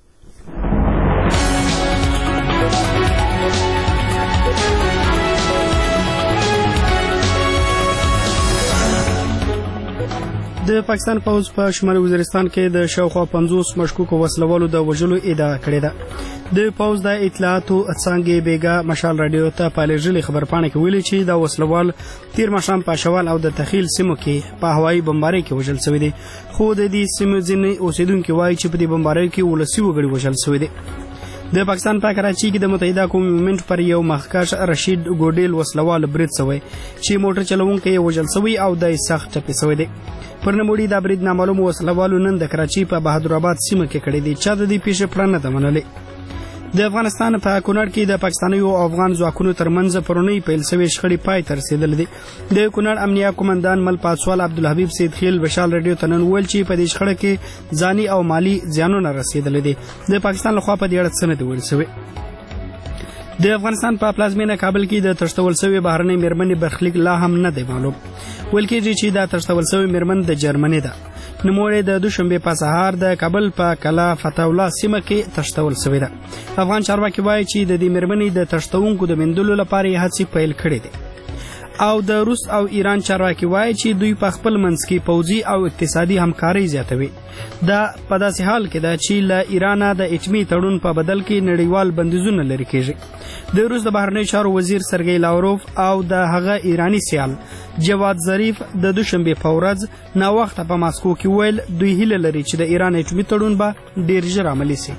د پاکستان پوځ په شمالي وزیرستان کې د شاوخوا 50 مشکوکو وسلوالو د وژلو ادعا کړې ده. د پوځ د اطلاعاتو څانګې بیګا مشال رادیو ته په لېږلې خبرپاڼه کې ویلي چې دا وسلوال تیر ماښام په شوال او د تخیل سیمو کې په هوایي بمبارۍ کې وژل شوی دی، خو د دې سیمو ځینې اوسیدونکي وایي چې په دې بمبارۍ کې ولسي وګړي وژل شوي دي. د پاکستان په کراچي کې د متحده قوم مومنټ پر یو مخکښ رشید ګوډیل وسلوال برید شوی چې موټر چلوونکی یې وژل شوی او د سخت ټپي شوی دی. پر نموړي دا برید نامعلوم وسلوالو نن د کراچي په بهادرآباد سیمه کې کړی دی. چا د دې پیښې پړه نه ده منلې. د افغانستان په کونړ کې د پاکستانیو او افغان ځواکونو ترمنځ پرونی پیل شوې شخړې پای ته رسېدلې دي. د کونړ امنیه قومندان مل پاسوال عبدالحبیب سید خیل بشال رادیو ته نن ویل چې په دې شخړه کې ځاني او مالی زیانونه رسېدلې دي. د پاکستان لخوا په دې اړه څه نه دي ویل شوي. د افغانستان په پلازمینه کابل کې د تښتول شوې بهرنۍ میرمنې برخلیک لا هم نه دی معلوم. ویل کېږي چې دا تښتول شوې میرمن د جرمني ده. نوموړې د دوشنبې په سهار د کابل په کلا فتح الله سیمه کې تښتول شوې ده. افغان چارواکي وایي چې د دې میرمنې د تښتونکو د موندلو لپاره یې هڅې پیل کړې دي. او د روس او ایران چارواکي وایي چې دوی په خپل منځ کې پوځي او اقتصادي همکاري زیاتوي. دا په داسې حال کې ده چې له ایرانه د اټمي تړون په بدل کې نړیوال بندیزونه لرې کېږي. د روس د بهرنیو چارو وزیر سرګی لاوروف او د هغه ایرانی سیال جواد ظریف د دوشنبې په ورځ ناوخته په ماسکو کې ویل دوی هیله لري چې د ایران اټمي تړون به ډېر ژر عملي شي.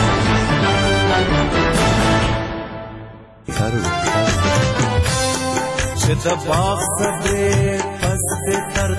چې د باغ صبرې پس تر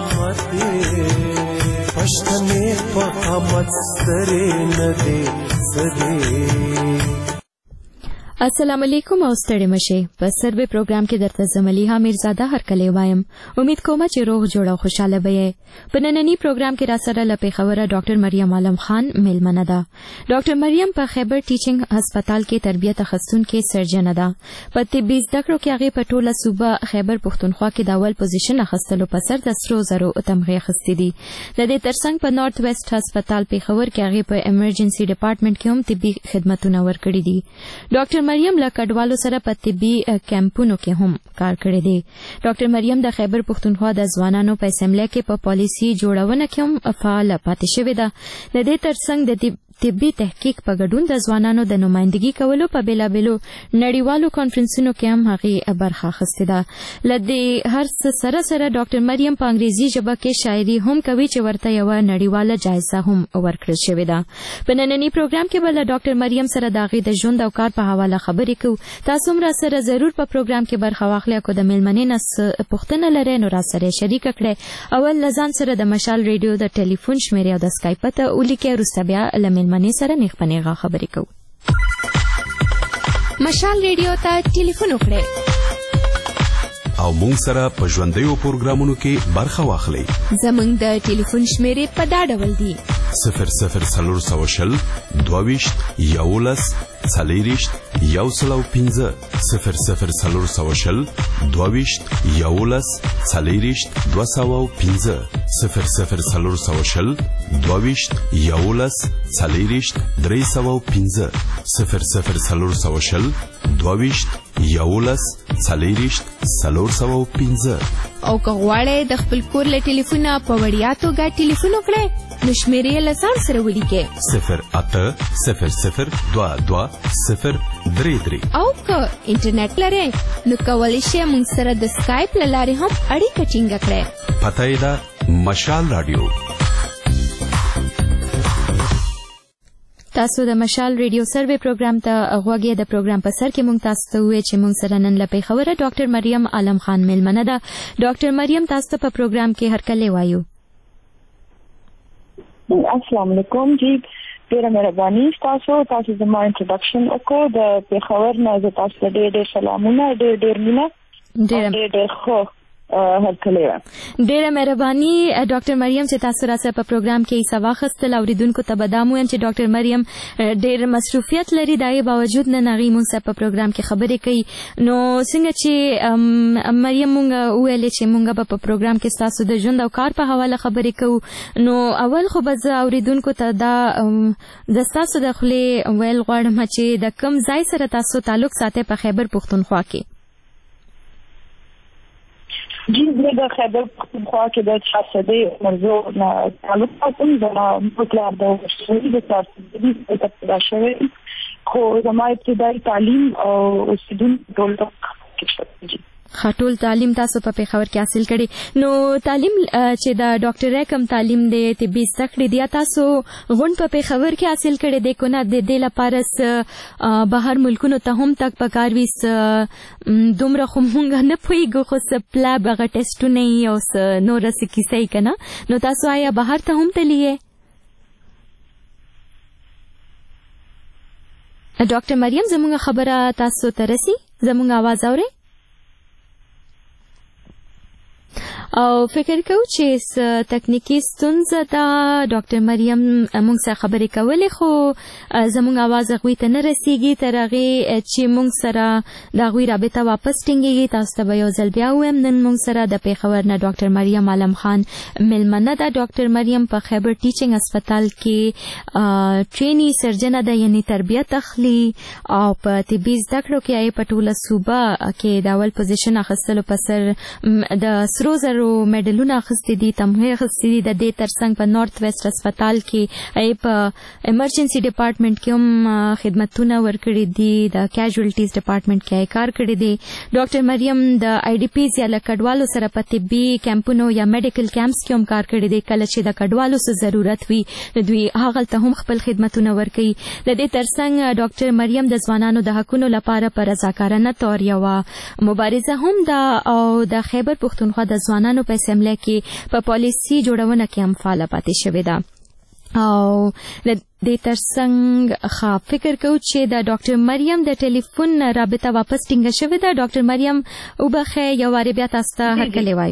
قامتې پښتنې په قامت سرې نه دې سرې. السلام علیکم او ستړي مشه. په سروې پروګرام کې درته زملیحه میرزاده هر کله وایم. امید کوم چې روغ جوړ او خوشاله به. په نننی پروګرام کې را سره له پیښوره ډاکټر مریم عالم خان میلمنه ده. ډاکټر مریم په خیبر ټیچینګ هسپتال کې تربیت اخیستونکې سرجن ده. په طبي زده کړو کې هغه په ټوله صوبه خیبر پښتونخوا کې د اول پوزیشن اخیستلو په سر د سرو زرو تمغه اخیستې دي. د دې ترڅنګ په نارت ویسټ هسپتال پیښور کې هغه په ایمرجنسي ډپارټمنټ کې هم طبي خدماتونه ورکړي دي. ډاکټر مریم له کډوالو سره په طبي کیمپونو کې هم کار کړی دی. ډاکټر مریم د خیبر پښتونخوا د ځوانانو په اسمبلی کې په پالیسي جوړونه کې هم فعال پاتې شوې ده. د دې ترڅنګ د طبي تحقیق په ګډون د ځوانانو د نمائندګي کولو په بیلابیلو نړیوالو کانفرنسونو کې هم هغه برخه اخیستې ده. له دې هر څه سره سره ډاکټر مریم په انګریزي ژبه کې شاعري هم کوي چې ورته یوه نړیواله جایزه هم ورکړل شوې ده. په نننی پروګرام کې به له ډاکټر مریم سره د هغې د ژوند او کار په حواله خبرې کوو. تاسو هم را سره ضرور په پروګرام کې برخه واخلئ. که د میلمنې نه پوښتنه لرئ نو را سره شریکه کړئ. اول له ځان سره د مشال ریډیو د ټلیفون شمیرې او د سکایپ پته ولیکئ. وروسته بیا له میلمنې سره نیغ په نیغه خبرې کوو. مشال ریډیو ته ټلیفون وکړئ او مونږ سره په ژوندیو پروګرامونو کې برخه واخلئ. زموږ د ټلیفون شمیرې په دا ډول دي: 00420 22 11 40 105 00420 22 11 40 205 00420 22 11 40 305 00420 22 11 40 305. او که غواړئ د خپل کور له ټلیفونه په وړیا توګه ټلیفون وکړئ نو شمیرې له ځان سره ولیکئ 080022 او که انټرنیټ لرئ نو کولی شئ موږ سره د سکایپ له لارې هم اړیکه ټینګه کړئ. پته یې ده مشال رادیو. تاسو د مشال ریډیو سروې پروګرام ته غوږی. د پروګرام په سر کې مونږ تاسو ته وې چې مونږ سره نن له پیښوره ډاکټر مریم عالم خان میلمنه ده. ډاکټر مریم تاسو ته په پروګرام کې هرکلی وایو. السلام علیکم جی، ډیره مهرباني تاسو زما انټروډکشن وکړو. د پیښور نه تاسو ته ډېر سلامونه، ډېر مینه، ډېر خو هرکلی. ډیره مهرباني ډاکټر مریم چې تاسو راځه په پروګرام کې حصہ واخیستل. اوریدونکو ته به دا مو چې ډاکټر مریم ډیر مصروفیت لري، دای باوجود نه نغې مونږ سره په پروګرام کې خبرې کوي. نو څنګه چې مریم مونږ ویلې چې مونږ په پروګرام کې تاسو د ژوند او کار په حواله خبرې کوو، نو اول خو به اوریدونکو ته دا د تاسو د خپل ویل غواړم چې د کوم ځای سره تاسو تعلق ساتئ په خیبر پښتونخوا کې؟ جی زه د خیبر پښتونخوا کې د 400 مرزو نه تعلق ساتم. زما مطلب د شوی د 400 د شوی خو زما ابتدایي تعلیم او اوسیدونکو ټول کې خاطول تعلیم تاسو په پیښور کې حاصل کړي. نو تعلیم چې د ډاکټر کم تعلیم دی طبي زده کړې دی تاسو غون په پیښور کې حاصل کړي دی کو نه د دې لپاره بهر ملکونو ته هم تک پکار ویس دومره خو مونږ نه پوهیږو خو سپلا بغه ټیسټونه او نور څه کیسې کنه. نو تاسو آیا بهر ته هم تللیه؟ ډاکټر مریم زموږ خبره تاسو ته رسي؟ زموږ आवाज اورئ؟ او فکر کوم چې تکنیکی ستونزه دا ډاکټر مریم موږ سره خبرې کولې خو زموږ आवाज غوي ته نه رسیږي. تر هغه چې موږ سره دا غوي رابطه واپس ټینګيږي تاسو ته یو ځل بیا وایم نن موږ سره د پیښور نه ډاکټر مریم عالم خان میلمنه ده. ډاکټر مریم په خیبر ټیچینګ هسپتال کې ټرینی سرجن ده، یعنی تربیت اخلي او په طبي زده کړو کې یې په ټوله صوبه کې د اول پوزیشن اخیستلو په سر د سرو زرو میډلونه اخیستي دي، تمغه اخیستي دي. د دې ترڅنګ په نارت ویسټ هسپتال کې په ایمرجنسي ډپارټمنټ کې هم خدمتونه ورکړي دي، د کیژوالټیز ډپارټمنټ کې کار کړی دی. ډاکټر مریم د آی ډي پیز یا لکډوالو سره په طبي کیمپونو یا میډیکل کیمپس کې هم کار کړی دی. کله چې د کډوالو سره ضرورت وي دوی هغه ته هم خپل خدمتونه ورکړي. د دې ترڅنګ ډاکټر مریم د ځوانانو د حقوقو لپاره پر رضاکارانه تور یو مبارزه هم ده او د خیبر پښتونخوا د ځوانانو په اسمبلی کې په پالیسي جوړونه کې هم فعال پاتې شوې ده. او د ترڅنګ فکر کوم چې د ډاکټر مریم د ټلیفون رابطه واپس ټینګه شوې ده. ډاکټر مریم وبخښئ یو واری بیا تاسو ته هرکلی وایو.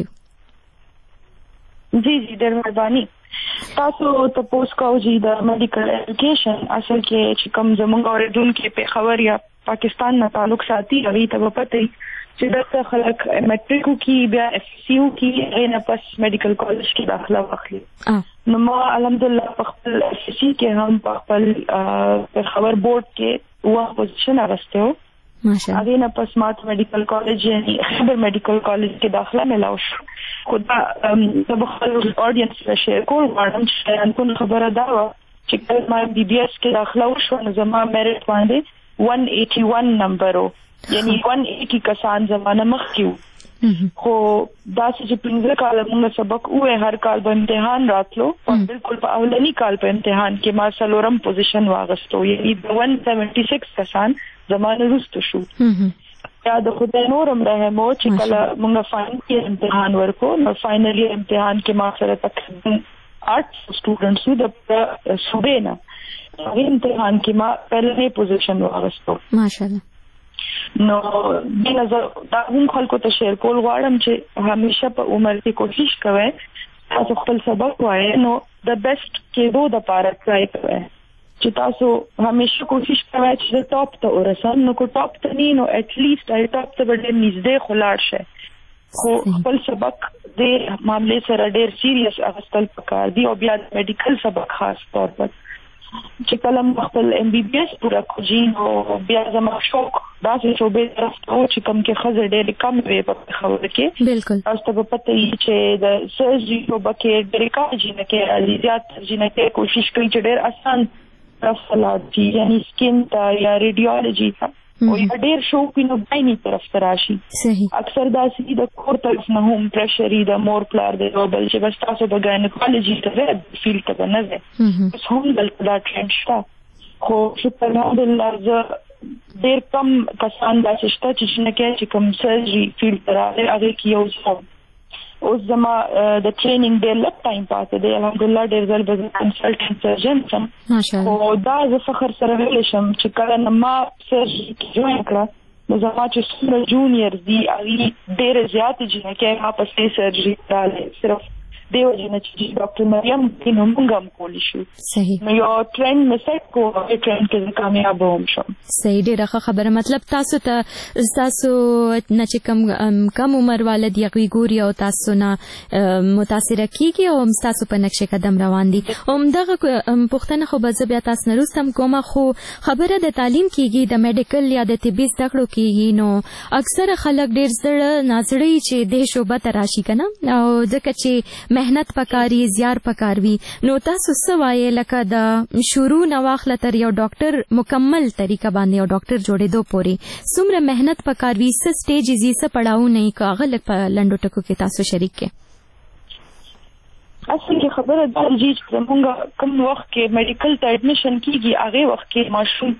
جی ډېر مهرباني. تاسو تاسو کوم چې د میډیکل ایجوکیشن اصل کې چې کوم زموږ اوریدونکو پیښور یا پاکستان نه تعلق ساتي هغه ته پته چې دغه خلک میټریکو کې بیا اف سی یو کې غیر پس میډیکل کالج کې داخله واخلي. نو ما الحمدلله په خپل اف سی کې هم په خپل خبر بورډ کې وه پوزیشن اغسته و. ماشاءالله هغه نه پس مات میډیکل کالج یعنی خبر میډیکل کالج کې داخله ملاو شو. خدا د خپل اډینس سره شیر کول غواړم چې ان خبره دا و چې کله ما بي بي اس کې داخله وشو نو زما میرټ باندې 181 نمبر و، یعنی 180 کسان زمانه مخکیو. خو دا چې پنځه کال موږ سبق وې هر کال به امتحان راتلو او بالکل په اولنی کال په امتحان کې ما سلورم پوزیشن واغستو، یعنی 176 کسان زمانه رستو شو. یا د خدای نورم رحم او چې کله موږ فاینل امتحان ورکو نو فاینلی امتحان کې ما سره تقریبا 8 سټوډنټس د صوبې نه امتحان کې ما پهلنی پوزیشن واغستو. ماشاءالله نو د نظر دا هم خلکو ته شیر کول غواړم چې همیشه په عمر کې کوشش کوئ تاسو خپل سبق وایي نو د بیسټ کېدو د پاره ټرای کوئ چې تاسو همیشه کوشش کوئ چې ټاپ ته ورسئ نو کو ټاپ ته نه نو اټ لیست ای ټاپ ته ډېر نږدې خلاړ شئ خو خپل سبق د معاملې سره ډېر سیریس اغستل پکار دی او بیا د میډیکل سبق خاص طور پر چې کله خپل ام بي بي اس پورا کوجی نو بیا زما شوق داسې شوبې طرف ته چې کوم کې خزر ډېر کم وي په خبره کې بالکل تاسو ته پته یې چې د سرجری په بکې ډېر کار جنہ کې زیات جنہ کې کوشش کوي چې ډېر آسان طرف ته یعنی سکین ته یا ریډیولوژي ته او ډېر شوق نو باینی طرف ته راشي صحیح اکثر داسې د کور طرف نه هم پرشري د مور پلار د بل چې بس تاسو د ګاینیکولوژي ته فیل ته نه ځي اوس هم دلته دا ټرند شته خو شکر الحمدلله زه ډېر کم کسان داسې شته چې نه کوي چې کوم سرجری فیل ته راغلي هغه کې یو څه اوس زما د ټریننګ ډېر لږ ټایم پاتې دی الحمدلله ډېر ځل به کنسلټنټ سرجن سم ماشاءالله او دا زه فخر سره ویلی شم چې کله نه ما سرجري کې جوین کړه نو زما چې څومره جونیئر دي هغوی ډېرې زیاتې جنکۍ ما پسې سرجري راغلې صرف دې وجې نه چې ډاکټر مریم کې نو موږ هم کولی شو صحیح نو یو ټرینډ مې سیټ کړو هغې ټرینډ کې زه کامیابه هم شم صحیح ډېره ښه خبره مطلب تاسو ته ستاسو نه چې کم عمر والا دي هغوی ګوري او تاسو نه متاثره کېږي او هم ستاسو په نقش قدم روان دي همدغه پوښتنه خو به زه بیا تاسو نه وروسته هم کومه خو خبره د تعلیم کېږي د میډیکل یا د طبي زده کړو کېږي نو اکثره خلک ډېر زړه نازړه وي چې دې شعبه ته راشي که نه او ځکه چې محنت پکاري زیار پکاروي نو تاسو څه وایې لکه د شروع نه واخله تر یو ډاکټر مکمل طریقه باندې یو ډاکټر جوړېدو پورې څومره محنت پکاروي څه سټیجز یې څه پړاوونه یې که هغه لږ په لنډو ټکو کې تاسو شریک کړئ اصل کې خبره دا دی چې زموږ کوم وخت کې میډیکل ته ایډمیشن کیږي هغه وخت کې ماشوم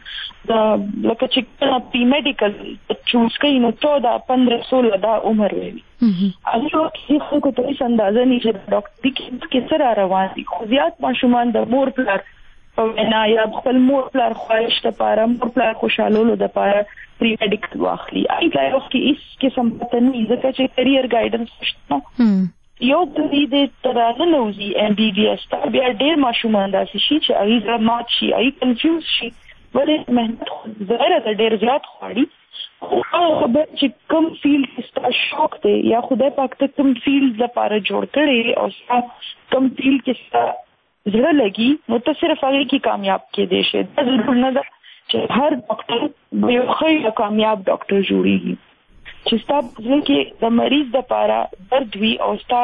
د لکه چې کله پی میډیکل چوز کوي نو 14-15-16 دا عمر وي هغه وخت کې خلکو ته هیڅ اندازه نه چې ډاکټر کې سره روان دي خو زیات ماشومان د مور پلار په وینا یا خپل مور پلار خواهش لپاره مور پلار خوشحالولو لپاره پری میډیکل واخلي هغه وخت کې هیڅ قسم پته نه ځکه چې کیریئر ګایډنس نشته یو دې ترانه نوزي ام بي بي اس ته بیا ډېر ماشومان داسې شي چې هغوی مات شي هغوی کنفیوز شي ولې محنت ظاهره ده ډېر زیات غواړي خو هغه خبر چې کوم فیلډ کې ستا شوق دی یا خدای پاک ته کوم فیلډ لپاره جوړ کړی او ستا کوم فیلډ کې ستا زړه لګي نو ته صرف هغې کې کامیاب کېدی شي دا ضرور نه ده چې هر ډاکټر یو ښه کامیاب ډاکټر جوړېږي چې ستا زړه کې د مریض لپاره درد وي او ستا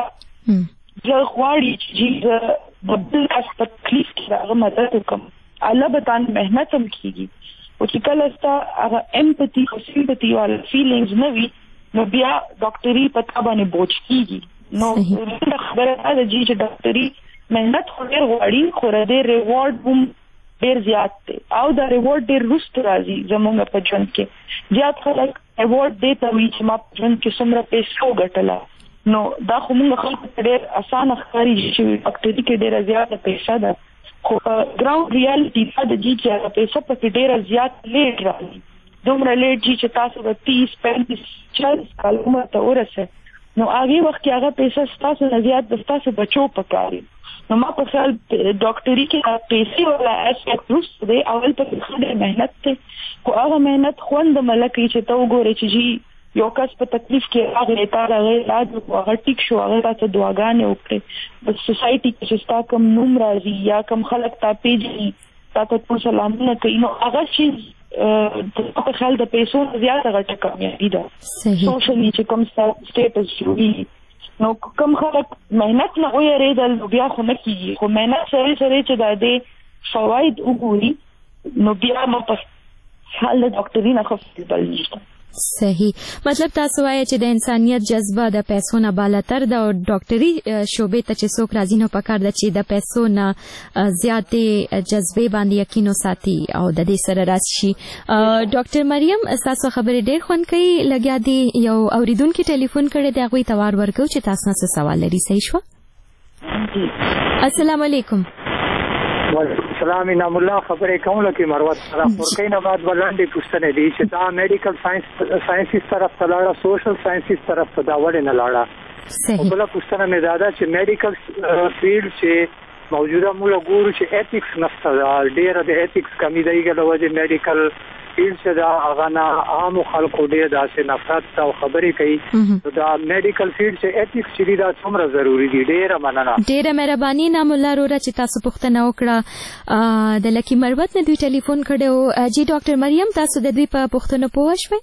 زړه غواړي چې د بل کس په تکلیف کې هغه مدد وکړم الله به تاند محنت هم کېږي او چې کله ستا هغه امپتي او سمپتي والا فیلینګز نه وي نو بیا ډاکټري په تا باندې بوج کېږي نو دا خبره دا ده چې ډاکټري محنت خو ډېر غواړي خو د دې ریوارډ هم ډېر زیات دی او دا ریوارډ ډېر وروسته راځي زموږ په ژوند کې زیات خلک ریوارډ دې ته وایي چې ما په ژوند کې څومره پیسو ګټله نو دا خو موږ خلکو ته ډېر اسانه ښکاري چې ډاکټري کې ډېره زیاته پیسه ده خو ګراوند ریالټي دا ده چې هغه پیسه پکې ډېره زیات لیټ راځي دومره لیټ چې تاسو به 30-35-40 کال عمر ته ورسئ نو هغې وخت کې هغه پیسه ستاسو نه زیات د ستاسو بچو پکاري نو ما په خیال ډاکټري کې پیسې والا اسپیکټ وروسته دی اول پکې ښه ډېر محنت دی خو هغه محنت خوند عمله کوي چې ته وګورې چې جي یو کس په تکلیف کې راغلی تا د هغې علاج وکړو هغه ټیک شو هغې تا ته دعاګانې وکړې په سوسایټي کې چې ستا کوم نوم راځي یا کوم خلک تا پیژني تا ته ټول سلامونه کوي نو هغه چیز په خیال د پیسو نه زیاته غټه کامیابي ده سوشلي چې کوم سټیټس جوړېږي نو کوم خلک محنت نه ویریدل نو بیا خو نه کېږي خو محنت سره سره چې د دې فواید وګوري نو بیا مو په حال د ډاکټري نه ښه بل نشته صحیح مطلب تاسو وایئ چې د انسانیت جذبه د پیسو نه بالاتر ده او ډاکټري شعبې ته چې څوک راځي نو پکار ده چې د پیسو نه زیاتې جذبې باندې یقین وساتي او د دې سره راضي شي ډاکټر مریم ستاسو خبرې ډېر خوند کوي لګیا دی یو اوریدونکي ټلیفون کړی دی هغوی ته وار ورکوو چې تاسو نه څه سوال لري صحیح شوه السلام علیکم وعلیکم السلام نام الله خبرې کوم لکه مروت سره ورکینه بعد ولاندې پوښتنه دي چې دا میډیکل ساينس طرف ته لاړه سوشل ساينس طرف ته دا وړ نه لاړه صحیح بل پوښتنه مې دا چې میډیکل فیلډ چې موجوده موږ ګورو چې ایتیکس نشته ډېر د ایتیکس کمی دی غوډه میډیکل فیلډ چې دا هغه نه عام خلکو ډېر داسې نفرت او خبرې کوي دا میډیکل فیلډ چې ایتیکس چې دا څومره ضروری دي ډېر مننه ډېر مهرباني نام الله رورا چې تاسو پوښتنه وکړه د لکی مروت نه دوی ټلیفون کړو جی ډاکټر مریم تاسو د دې په پوښتنه پوه شئ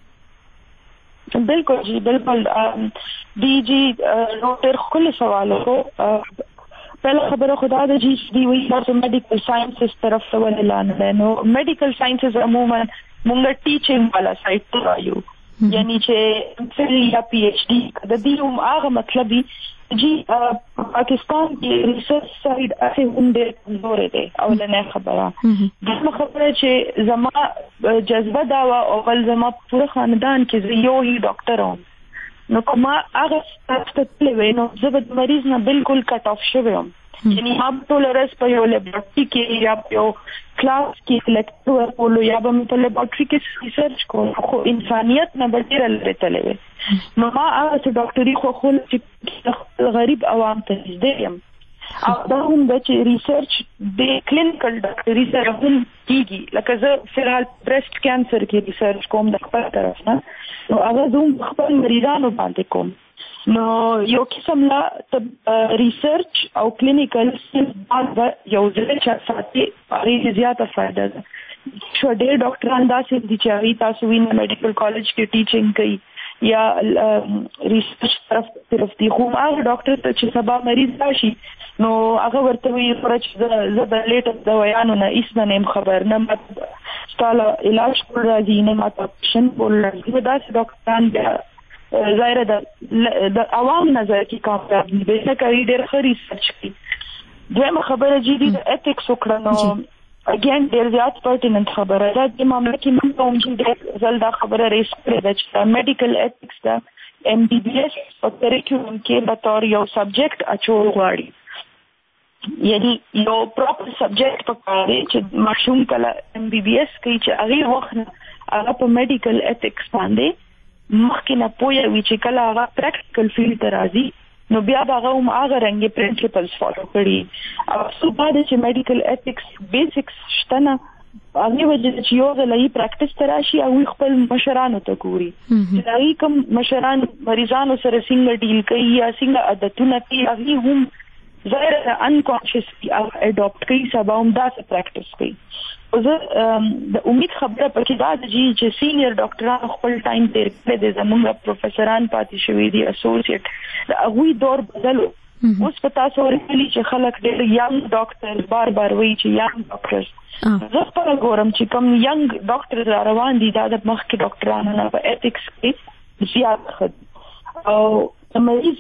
बिल्कुल जी बिल्कुल दी जी ډېر خپل سوال وکړو पहला खबर खुदा द जी दी हुई तो मेडिकल साइंसेस तरफ से वन लाना है नो मेडिकल साइंसेस अमूमन मुंगा टीचिंग वाला साइड तो आयु यानी छे फिर या पीएचडी द दी आगे मतलब ही जी पाकिस्तान की रिसर्च साइड ऐसे हुंदे कमजोर है अवलने खबरा दूसरा खबर है छे जमा जज्बा दावा और जमा पूरा खानदान के यो ही डॉक्टर हूं نو کومه هغه ستاسو له نو زبد مریض نه بالکل کټ اف شوم یعنی هم ټولرس په یو لیبارټری کې یا په کلاس کې سلیکټ ورکول یا به په لیبارټری کې ریسرچ کول خو انسانيت نه بدیر لري تلوي نو ما هغه ډاکټري خو چې غریب عوام ته دیم او دا هم د ریسرچ د کلینیکل ډاکټري سره هم کیږي لکه زه فلحال بريست کانسر کې ریسرچ کوم د خپل طرف نه نو هغه زوم خپل مریضانو باندې کوم نو یو قسم لا ریسرچ او کلینیکل یو ځل چې ساتي اړین زیاته فائدہ ده شو ډېر ډاکټران داسې دي چې هغه تاسو وینئ میډیکل کالج کې ټیچینګ کوي یا ریسرچ طرف دي خو هغه ډاکټر ته چې سبا مریض راشي نو هغه ورته وی فرج زه د لیټر دوايانو نه هیڅ نه خبر نه ستاله علاج کول راځي نه ماته شن کول راځي دا ډاکټران ظاهر د عوام نظر کې کامیاب دي به څه کوي ډېر ښه ریسرچ کوي دویمه خبره جدي د ایتیکس وکړنو اگین ډېر زیات پرټیننت خبره ده د معاملې کې موږ هم چې زلدا خبره ریس کړې ده چې میډیکل ایتیکس دا ایم بی بی ایس او کریکولم کې به تور یو سبجیکټ اچول غواړي یعنی یو پراپر سبجیکټ پکاره چې مشوم کله ایم بی بی ایس کې چې هغه وخت هغه په میډیکل ایتیکس باندې مخکې نه پوهه وی چې کله هغه پریکټیکل فیلډ ته راځي نو بیا هغه هم هغه رنګي پرنسپلز فالو کړي او صبح د میډیکل ایتیکس بیسکس شتنه هغه وجه چې یو ځلې پریکټیس تراشي او خپل مشرانو ته ګوري چې هغه کوم مشران مریضانو سره څنګه ډیل کوي یا څنګه عادتونه کوي هغه هم ظاهر انکانشسلی اډاپټ کوي سبا هم دا څه پریکټیس کوي زه د امید خبره پکې دا چې سینیئر ډاکټران خپل ټایم تیر کړی د زموږ پروفیسوران پاتې شوی دي اسوسییټ هغه دور بدلو اوس په تاسو ورکلی چې خلک ډېر ینګ ډاکټر بار وایي چې ینګ ډاکټر زه خپل ګورم چې کوم ینګ ډاکټر روان دي دا د مخکې ډاکټرانو نه په ایتیکس کې زیات خد او مریض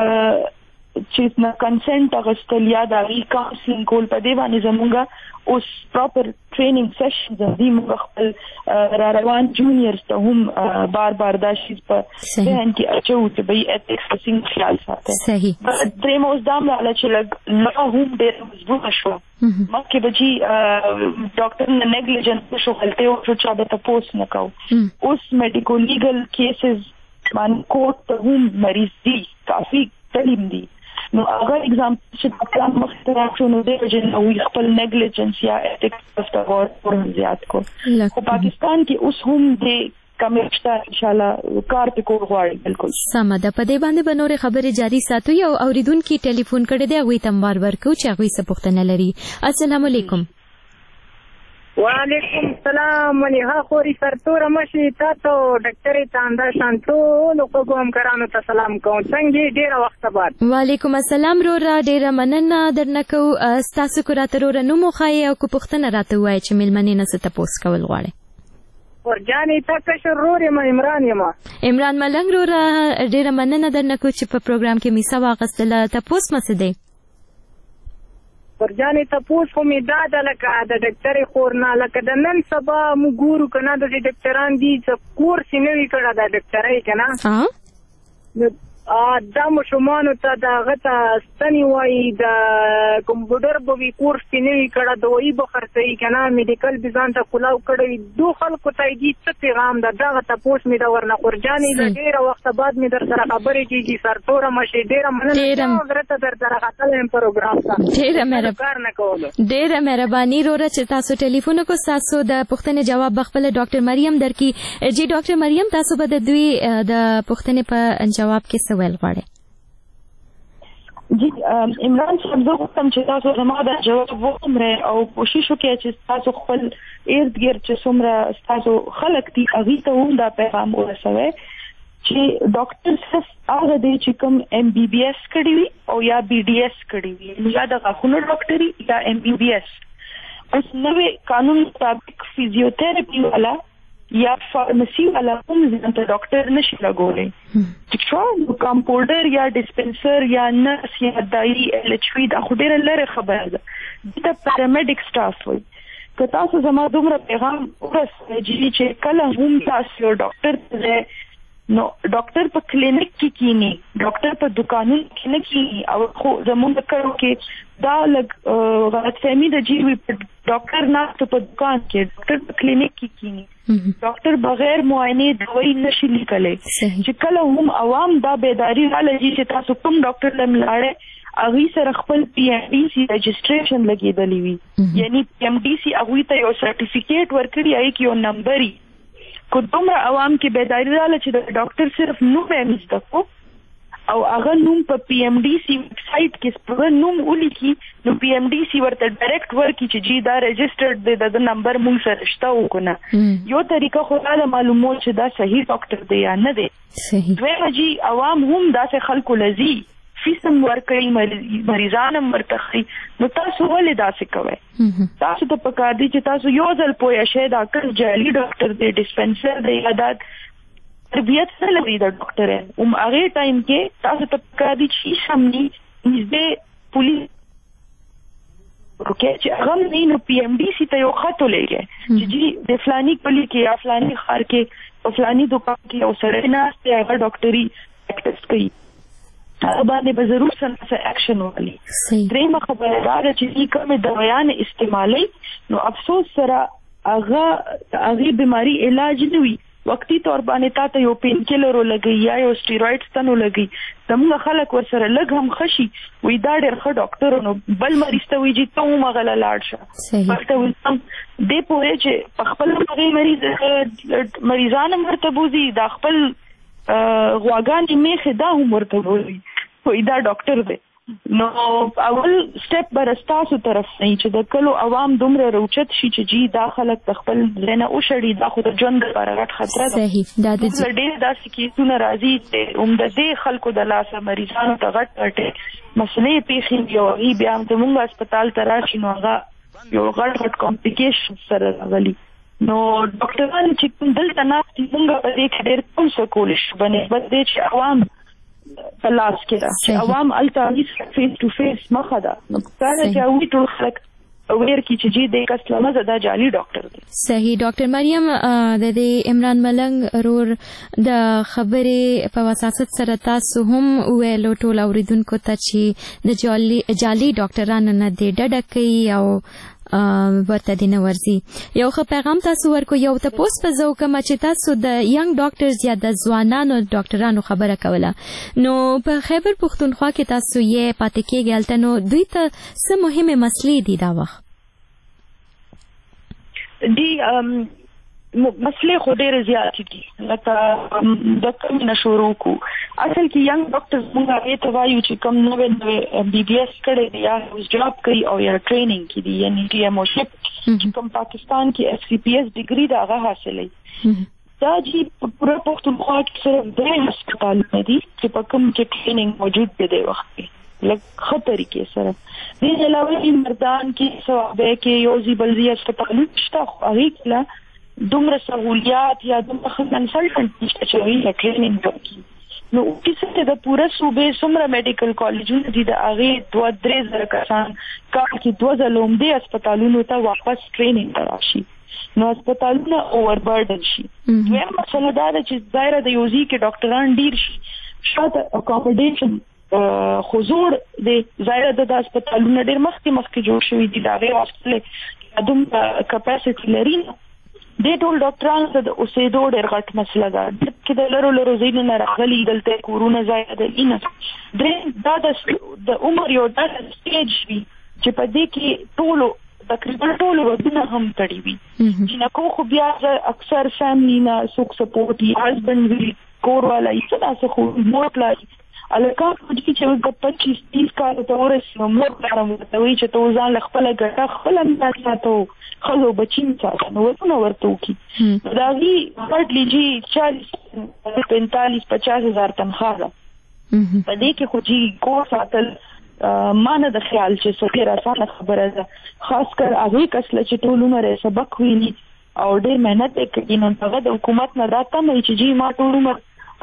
چې نه کنسنت اغستل یا د کاونسلینګ کول په دی باندې زموږه اوس پراپر ټریننګ سیشنز دي موږ خپل روان جونیئرز ته هم بار دا شي په ذهن کې اچو چې به ایتیکس څنګه خیال ساتي صحیح دریم اوس دا مله چې لا هم ډېر مضبوط شو مکه بچي ډاکټر نه نیګلیجنس شو غلطي او چې به تاسو نه کوو اوس میډیکل لیګل کیسز باندې کوټ ته هم مریض دي کافي تعلیم دي نو اگر एग्जांपल چې ډاکټر مختلف شونه دي چې نو خپل نیګلیجنس یا ایتیکس په ور زیات کو خو پاکستان کې اوس هم دې کمیشته ان شاء الله کار په کول غواړي بالکل سمده په دې باندې بنورې خبرې جاری ساتو یو اوریدونکو ټلیفون کړی دی وې تمبار ورکو چې هغه څه پوښتنه لري السلام علیکم وعلیکم السلام منیها خوري سرتور مشي تاسو ډاکټر تاندا شانتو نو کوم کرانو ته سلام کوم څنګه ډیر وخت بعد وعلیکم السلام رورا ډیر مننه درنکو تاسو کو راته رورا نو مخای او کو پښتنه راته وای چې ملمنې نه ست پوس کول غواړي ورجانې تاسو شرور یم عمران ملنګ رورا ډیر مننه درنکو چې په پروګرام کې می سوا غستله تاسو مسده ورجانې تاسو خو می دا د لکه د ډاکټر خورنا لکه د نن سبا موږ کنه د ډاکټران دي چې کورس نه وی کړه د ډاکټرای کنه دا مشمانو ته د غته ستنی وای د کمپیوټر په وی کورس کې نه کړه د وی به خرڅي کنه میډیکل بزان ته کلاو کړی دو خلکو ته دې څه پیغام ده دا ته پوس می دا ورنه قرجاني د ډیره وخت بعد می در سره خبرې کیږي سرتوره مشه ډیره مننه حضرت در سره خپل پروګرام ته ډیره مهرباني روره چې تاسو ټلیفون کو تاسو د پوښتنې جواب بخپل ډاکټر مریم درکې جی ډاکټر مریم تاسو به د دوی د پوښتنې په جواب کې سوال غواړئ جی عمران صاحب زه غواړم چې تاسو زما د جواب وکړئ او کوشش وکړئ چې تاسو خپل ارد ګرد چې څومره تاسو خلک دي هغه ته هم دا پیغام ورسوي چې ډاکټر صرف هغه دی چې کوم ایم بی بی ایس کړی وي او یا بی ډی ایس کړی وي یا د غاښونو ډاکټري یا ایم بی بی ایس اوس نوې قانون مطابق فزیوتراپي والا یا فارمسی والا هم ځان ته ډاکټر نشي لګولای چې کمپاوډر یا ډسپنسر یا نرس یا دای ال ایچ وی دا خو ډیره لره خبره ده د پیرامیډیک سټاف وي که تاسو زما دومره پیغام ورسوي چې کله هم تاسو ډاکټر ته نو ډاکټر په کلینیک کې کینی ډاکټر په دکانونو کې نه کینی او خو زموږ کړو کې دا لګ غلط فهمي د جی ډاکټر نه په دکان کې ډاکټر په کلینیک کې کینی ډاکټر بغیر معاینه دوايي نشي لیکلای چې کله هم عوام دا بیداری راځي چې تاسو کوم ډاکټر لم لاړې اغي سره خپل پی ایم ډی سی رجسٹریشن لګیدلی وي یعنی پی ایم ډی سی اغوی ته یو سرټیفیکیټ ورکړي ای کې یو نمبر کو دومره عوام کې بیداری راځي چې د ډاکټر صرف نوم یې مستقو او هغه نوم په پی ایم ډی سی ویب سټ کې سپور نوم ولیکي نو پی ایم ډی سی ورته ډایرکټ ورکي چې جی دا رجسټرډ دی د نمبر مونږ سره شته وکنه یو طریقه خو دا معلومول چې دا صحیح ډاکټر دی یا نه دی صحیح دوی جی عوام هم داسې خلکو لذي فیسم ورکړي مریضانم ورتخي نو تاسو ولې داسې کوئ تاسو ته پکار دي چې تاسو یو ځل پوه شئ دا کله جعلي ډاکټر دی ډسپنسر دی یا دا تربیت سره لري د ډاکټر هغه ټایم کې تاسو ته پکار دي چې شامني نږدې پولیس اوکې چې هغه نه نو پی ایم ډی سی ته یو خط ولګي چې جی د فلاني کلی کې یا فلاني خار کې او فلاني دکان کې او سره نه ستې هغه ډاکټري پریکټس کوي هغه باندې به ضرور سره اکشن وکړي درېمه خبره دا چې کومه دوايان استعمالي نو افسوس سره هغه بیماری علاج نه وي وقتی طور باندې تا ته یو پین کیلر ولګي یا یو سټیرویډز تنو لګي زموږ خلک ورسره لګ هم خشي وې دا ډېر ښه ډاکټر نو بل مریض ته وی چې ته مغله لاړ شه ورته ویم دې پوهه چې په خپل هغه مریضان مرته بوزي دا خپل غواګان میخه دا هم ورته بوزي وې دا ډاکټر دی نو اول سټپ برستاسو طرف نه چې د کلو عوام دومره روچت شي چې جی دا خلک د خپل لنه او شړي دا خو د ژوند لپاره غټ خطر ده صحیح دا د ډېر داسې کیسونه راځي چې د دې خلکو د لاسه مریضانو ته غټ مسلې پیښې یو ای بیا د موږ هسپتال ته راشي نو هغه یو غټ کمپلیکیشن سره راغلي نو ډاکټران چې دلته ناستي موږ په دې کې ډېر کوم څه کول شي باندې بد دي چې عوام پلاس کې چې عوام الته فیس ټو فیس مخه ده نو څنګه چې وی ټول خلک اویر کی چې جی د کسلمه زدا جعلي ډاکټر دی صحیح ډاکټر مریم د دې عمران ملنګ رور د خبرې په وساست سره تاسو هم ویلو ټول اوریدونکو ته چې د جعلي ډاکټرانو نه د ډډه کوي او ورته دینه ورزي یو ښه پیغام تاسو ورکو یو ته پوس په زو کوم چې تاسو د ینګ ډاکټرز یا د ځوانانو ډاکټرانو خبره کوله نو په خیبر پښتونخوا کې تاسو یې پاتې کېږئ هلته نو دوی ته څه مهمه مسلې دي دا وخت دی مسلې خو ډېرې زیاتې دي لکه د کوم نه شروع کو اصل کې ینګ ډاکټرز موږ هغې ته وایو چې کوم نوې بی بی ایس کړی دی یا جاب کوي او یا ټریننګ کې دي یعنی ټي ایم او شپ چې کوم پاکستان کې ایف سی پی ایس ډیګري دا هغه حاصلوي دا چې پوره پښتونخوا کې صرف 3 هسپتالونه دي چې په کوم کې ټریننګ موجود دی د وخت کې لکه ښه طریقې سره دې علاوه مردان کې صوابه کې یو زیبلزي هسپتالونه شته خو هغې کې دومره سہولیات یا دومره کنسلټنټ نشته چې وی ټریننګ وکړي نو کیسه د پوره صوبې څومره میډیکل کالجونه دي د هغې 2-3 زره کسان کار کې 2 ځله هم دې هسپتالونو ته واپس ټریننګ ته راشي نو هسپتالونه اووربرډن شي دویم مسله دا ده چې ظاهره د یو ځای کې ډاکټران ډیر شي شاته اکاموډیشن حضور د ظاهر د هسپتالونو ډېر مخکې جوړ شوی دي دا غي هسپتال ادم کیپاسټي لري د ټول ډاکټرانو ته د اوسېدو ډېر غټ مسله ده چې د لرو زین نه راغلي دلته کورونا ځای د اینه دا د عمر یو د سټیج وی چې په دې کې ټولو تقریبا ټولو ودونه هم کړی وي چې نو خو بیا اکثر فیملی نه سوک سپورټ یا هسبند وی کور والا یې څه خو مور پلان الکه چې د 25-30 کال ته ورسېږي مور پلان ته وایي چې تو ځان خپل ګټه خپل نه ساتو خلو بچین ساتو نو ورته وکي دا وی هارډلی جی 40-45-50 هزار تنخواه ده په دې کې خو جی کور ساتل مانه د خیال چې څه اسانه خبره ده خاص کر هغه کسله چې ټول عمر سبق ویني او ډېر مهنت کوي نو هغه د حکومت نه راته مې چې جی ما ټول عمر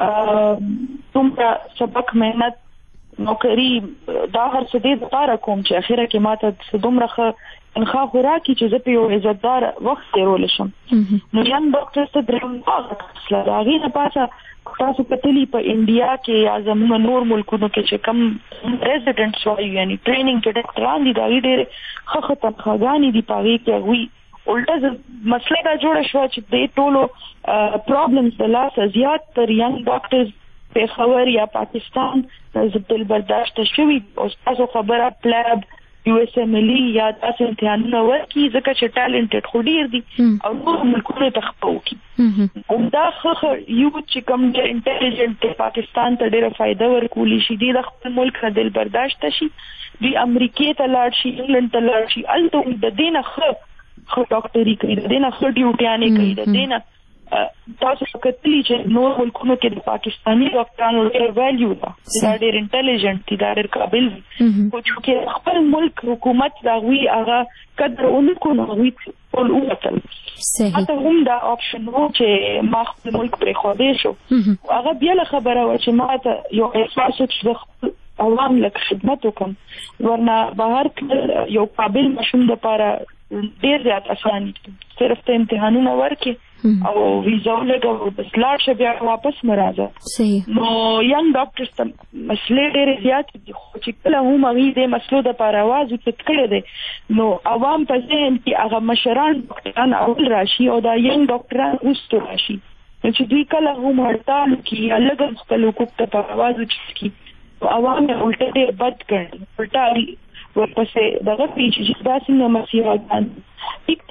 تومره سبق مهنت نوکری دا هر څه دې لپاره کوم چې اخیره کې ماته دومره انخوا خوراکي چې زه په یو عزتدار وخت تیرول شم نو یم ډاکټر ته درم اصله هغه نه پاسه تاسو کتلی په انډیا کې یا زموږ نور ملکونو کې چې کم ریزیډنټس وایي یعنی ټریننګ کې ډاکټران دي دا ډېر ښه تنخواګانې دي په هغې کې هغوی الټه مسله دا جوړه شوه چې د ټولو پرابلمز د لاسه زیات تر ینګ ډاکټرز پېښور یا پاکستان دل برداشته شوي او ستاسو خبره پلاب یو اس ام ال یا تاسو امتحانونه ورکړي ځکه چې ټالنټډ خو ډېر دي او نور ملکونو ته خپه وکړي او دا ښه یو چې کوم ډېر انټیلیجنټ دی پاکستان ته ډېره فایده ورکولی شي دی د خپل ملک نه دل برداشته شي دوی امریکې ته لاړ شي انګلند ته لاړ شي هلته د دې نه ښه ډاکټري کوي د دې نه ښه ډیوټیانې کوي د دې نه تاسو کتلی چې نور ملکونو کې د پاکستاني ډاکټرانو ډېر ویلیو ده دا ډېر انټیلیجنټ دي دا ډېر قابل دي خو چې خپل ملک حکومت دا هغوی هغه قدر ونکړو نو هغوی ټول ووتل حتی هم دا اپشن و چې ما خپل ملک پرېښودی شو هغه بیا له خبره وه چې ما ته یو احساس و چې د خپل عوام لکه خدمت وکړم ورنه بهر کړل یو قابل ماشوم دپاره ډېر زیات اساني صرف ته امتحانونه ورکړي او ویزا ولګوه بس لاړ شه بیا واپس مه راځه نو ینګ ډاکټرز ته مسلې ډېرې زیاتې دي خو چې کله هم هغوی دې مسلو دپاره اواز اوچت کړی دی نو عوام په ذهن کې هغه مشران ډاکټران اول راشي او دا ینګ ډاکټران وروستو راشي نو چې دوی کله هم هړتال وکړي یا لږ هم خپل حقوق ته په اواز اوچت کړي نو عوام یې الټه ډېر بد کړي الټه ورپسې دغه پیچ چې دا څنګه مسیحاګان ټیک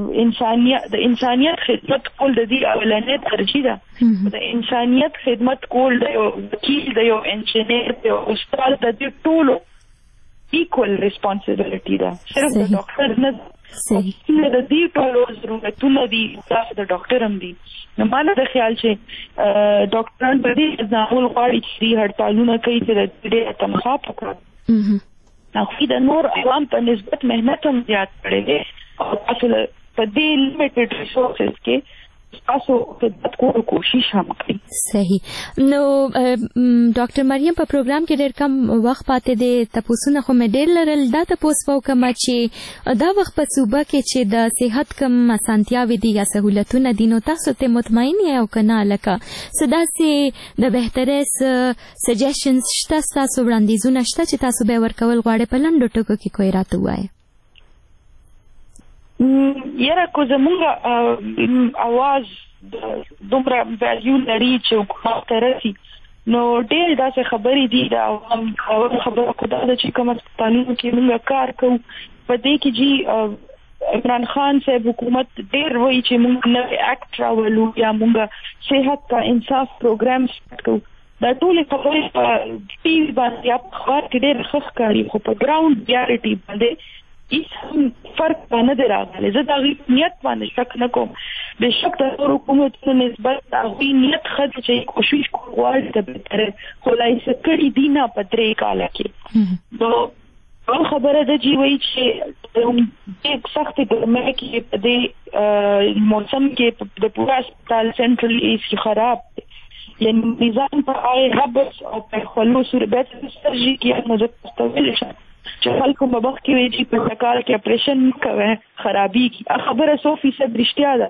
ته د انسانیت خدمت کول د دې اولنې ترجیح ده د انسانیت خدمت کول د یو وکیل د یو انجینیر د یو استاد د دې ټولو ایکوال ریسپانسیبিলিټي ده صرف د ډاکټر نه د دې ټولو ضرورتونه دي تاسو د ډاکټر هم دي نو مانه د خیال چې ډاکټران په دې ځانول غواړي چې هړتالونه کوي چې د دې تنخواه پکړي نو د نور عوام په نسبت مهنت هم زیات کړی دی او تاسو په دې لیمیټډ ریسورسز کې تاسو خدمت کولو کوشش هم کوي صحیح نو ډاکټر مریم په پروګرام کې ډېر کم وخت پاتې دی تاسو خو مې ډېر لرل دا تاسو وکم چې دا وخت په صوبه کې چې د صحت کم اسانتیاوې دي یا سہولتونه دي نو تاسو ته مطمئن یې او کنه لکه صدا سي د بهتره سجیشنز شته تاسو وړاندیزونه شته چې تاسو به ورکول غواړئ په لنډو ټکو کې کوی راته وایي یاره کو زمونږ اواز دومره ویلیو لري چې حکومت ته رسي نو ډېر داسې خبرې دي د عوام خبره خو دا ده چې کوم هسپتالونو کې موږ کار کوو په دې کې جی عمران خان صاحب حکومت ډېر وایي چې موږ نوی اکټ راولو یا موږ صحت کا انصاف پروګرام سټارټ کوو دا ټولې خبرې په ټي وي باندې یا په اخبار کې ډېر ښه ښکاري خو په ګراونډ ریالټي باندې هیڅ فرق باندې دی راغلی زه د هغوی نیت باندې شک نه کوم بېشک د نور حکومتونو نسبت د هغوی نیت ښه دی چې کوشش کول غواړي د بهتره خو لا یې څه کړي دي نه په 3 کاله کې نو اول خبره ده چې وایي چې ډېر سختې ګرمۍ کې په دې موسم کې د پوره هسپتال سنټرل اے سی خراب دی یعنی نظام په آی ربس او په خلو صورت سرجي کې نو زه تاسو ویلی شم چې خلکو مبخ کې وی چې په کال کې اپریشن کوي خرابي کی خبره 100% رښتیا ده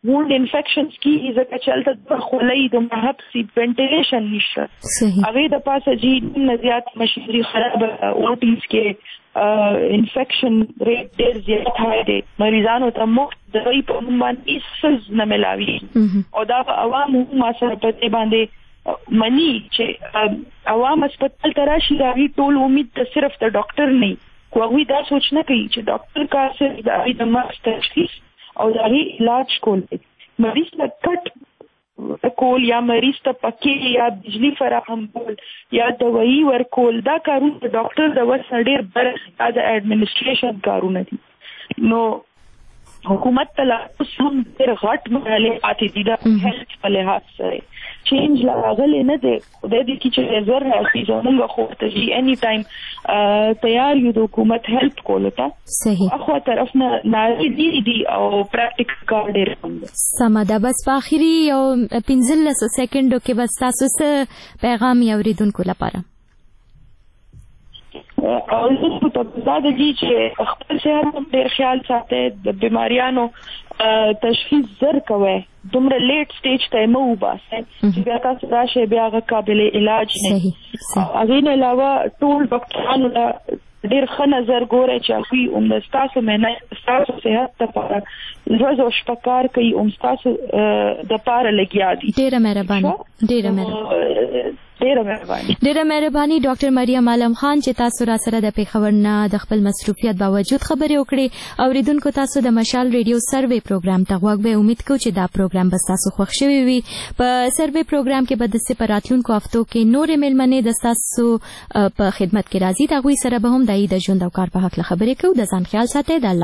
ووند انفیکشنز کیږي ځکه چې هلته د خولۍ د محبسي وینټیلیشن نشته هغې د پاسه جي نه زیات مشینري خرابه اوټیز کې انفیکشن ریټ ډېر زیات هاي دی مریضانو ته مفت دوی په نوم باندې هیڅ نه ملاوي او دا عوام هم ما سره په دې باندې مني چې عوام هسپتال ته راشي د هغوی ټول امید ته صرف د ډاکټر نه خو هغوی دا سوچ نه کوي چې ډاکټر کار صرف د هغوی د مرض تشخیص او د هغې علاج کول دی مریض ته کټ کول یا مریض ته پکې یا بجلی فراهم کول یا دوايي ورکول دا کارونه د ډاکټر د وس نه ډېر بر د اډمنسټریشن کارونه دي نو حکومت ته لا اوس هم ډېر غټ مرحلې پاتې دي د هیلث په لحاظ سره چینج لا راغلی نه دی خدای دې کړي چې زر راشي زموږ خو ته چې اني ټایم تیار یو د حکومت هیلپ کولو ته صحیح اخو طرف نه نارې دي او پریکټیکل کار ډېر کم دی سمه ده بس په اخري یو 15 سکندو کې بس تاسو څه پیغام یې اورېدونکو لپاره او زه ته دا د دې چې خپل صحت هم ډېر خیال ساتئ د بیماریانو تشخیص زر کوئ دومره لیټ سټیج ته مو وباسئ چې بیا تاسو راشئ بیا هغه قابل علاج نه هغې نه علاوه ټول ډاکټرانو ته ډېر ښه نظر ګورئ چې هغوی هم د ستاسو محنت ستاسو صحت دپاره ورځ او شپه کار کوي هم ستاسو دپاره لګیا دي ډېره مهرباني ډاکټر مریم عالم خان چې تاسو را سره د پیښور نه د خپل مصروفیت باوجود خبرې وکړې اوریدونکو تاسو د مشال ریډیو سروې پروګرام ته غوږ به امید کوو چې دا پروګرام به تاسو خوښ شوی وي په سروې پروګرام کې به د سپراتلونکو هفتو کې نورې مېلمنې د تاسو په خدمت کې راځي د هغوی سره به هم د ژوند او کار په هکله خبرې کوو د ځان خیال ساتئ د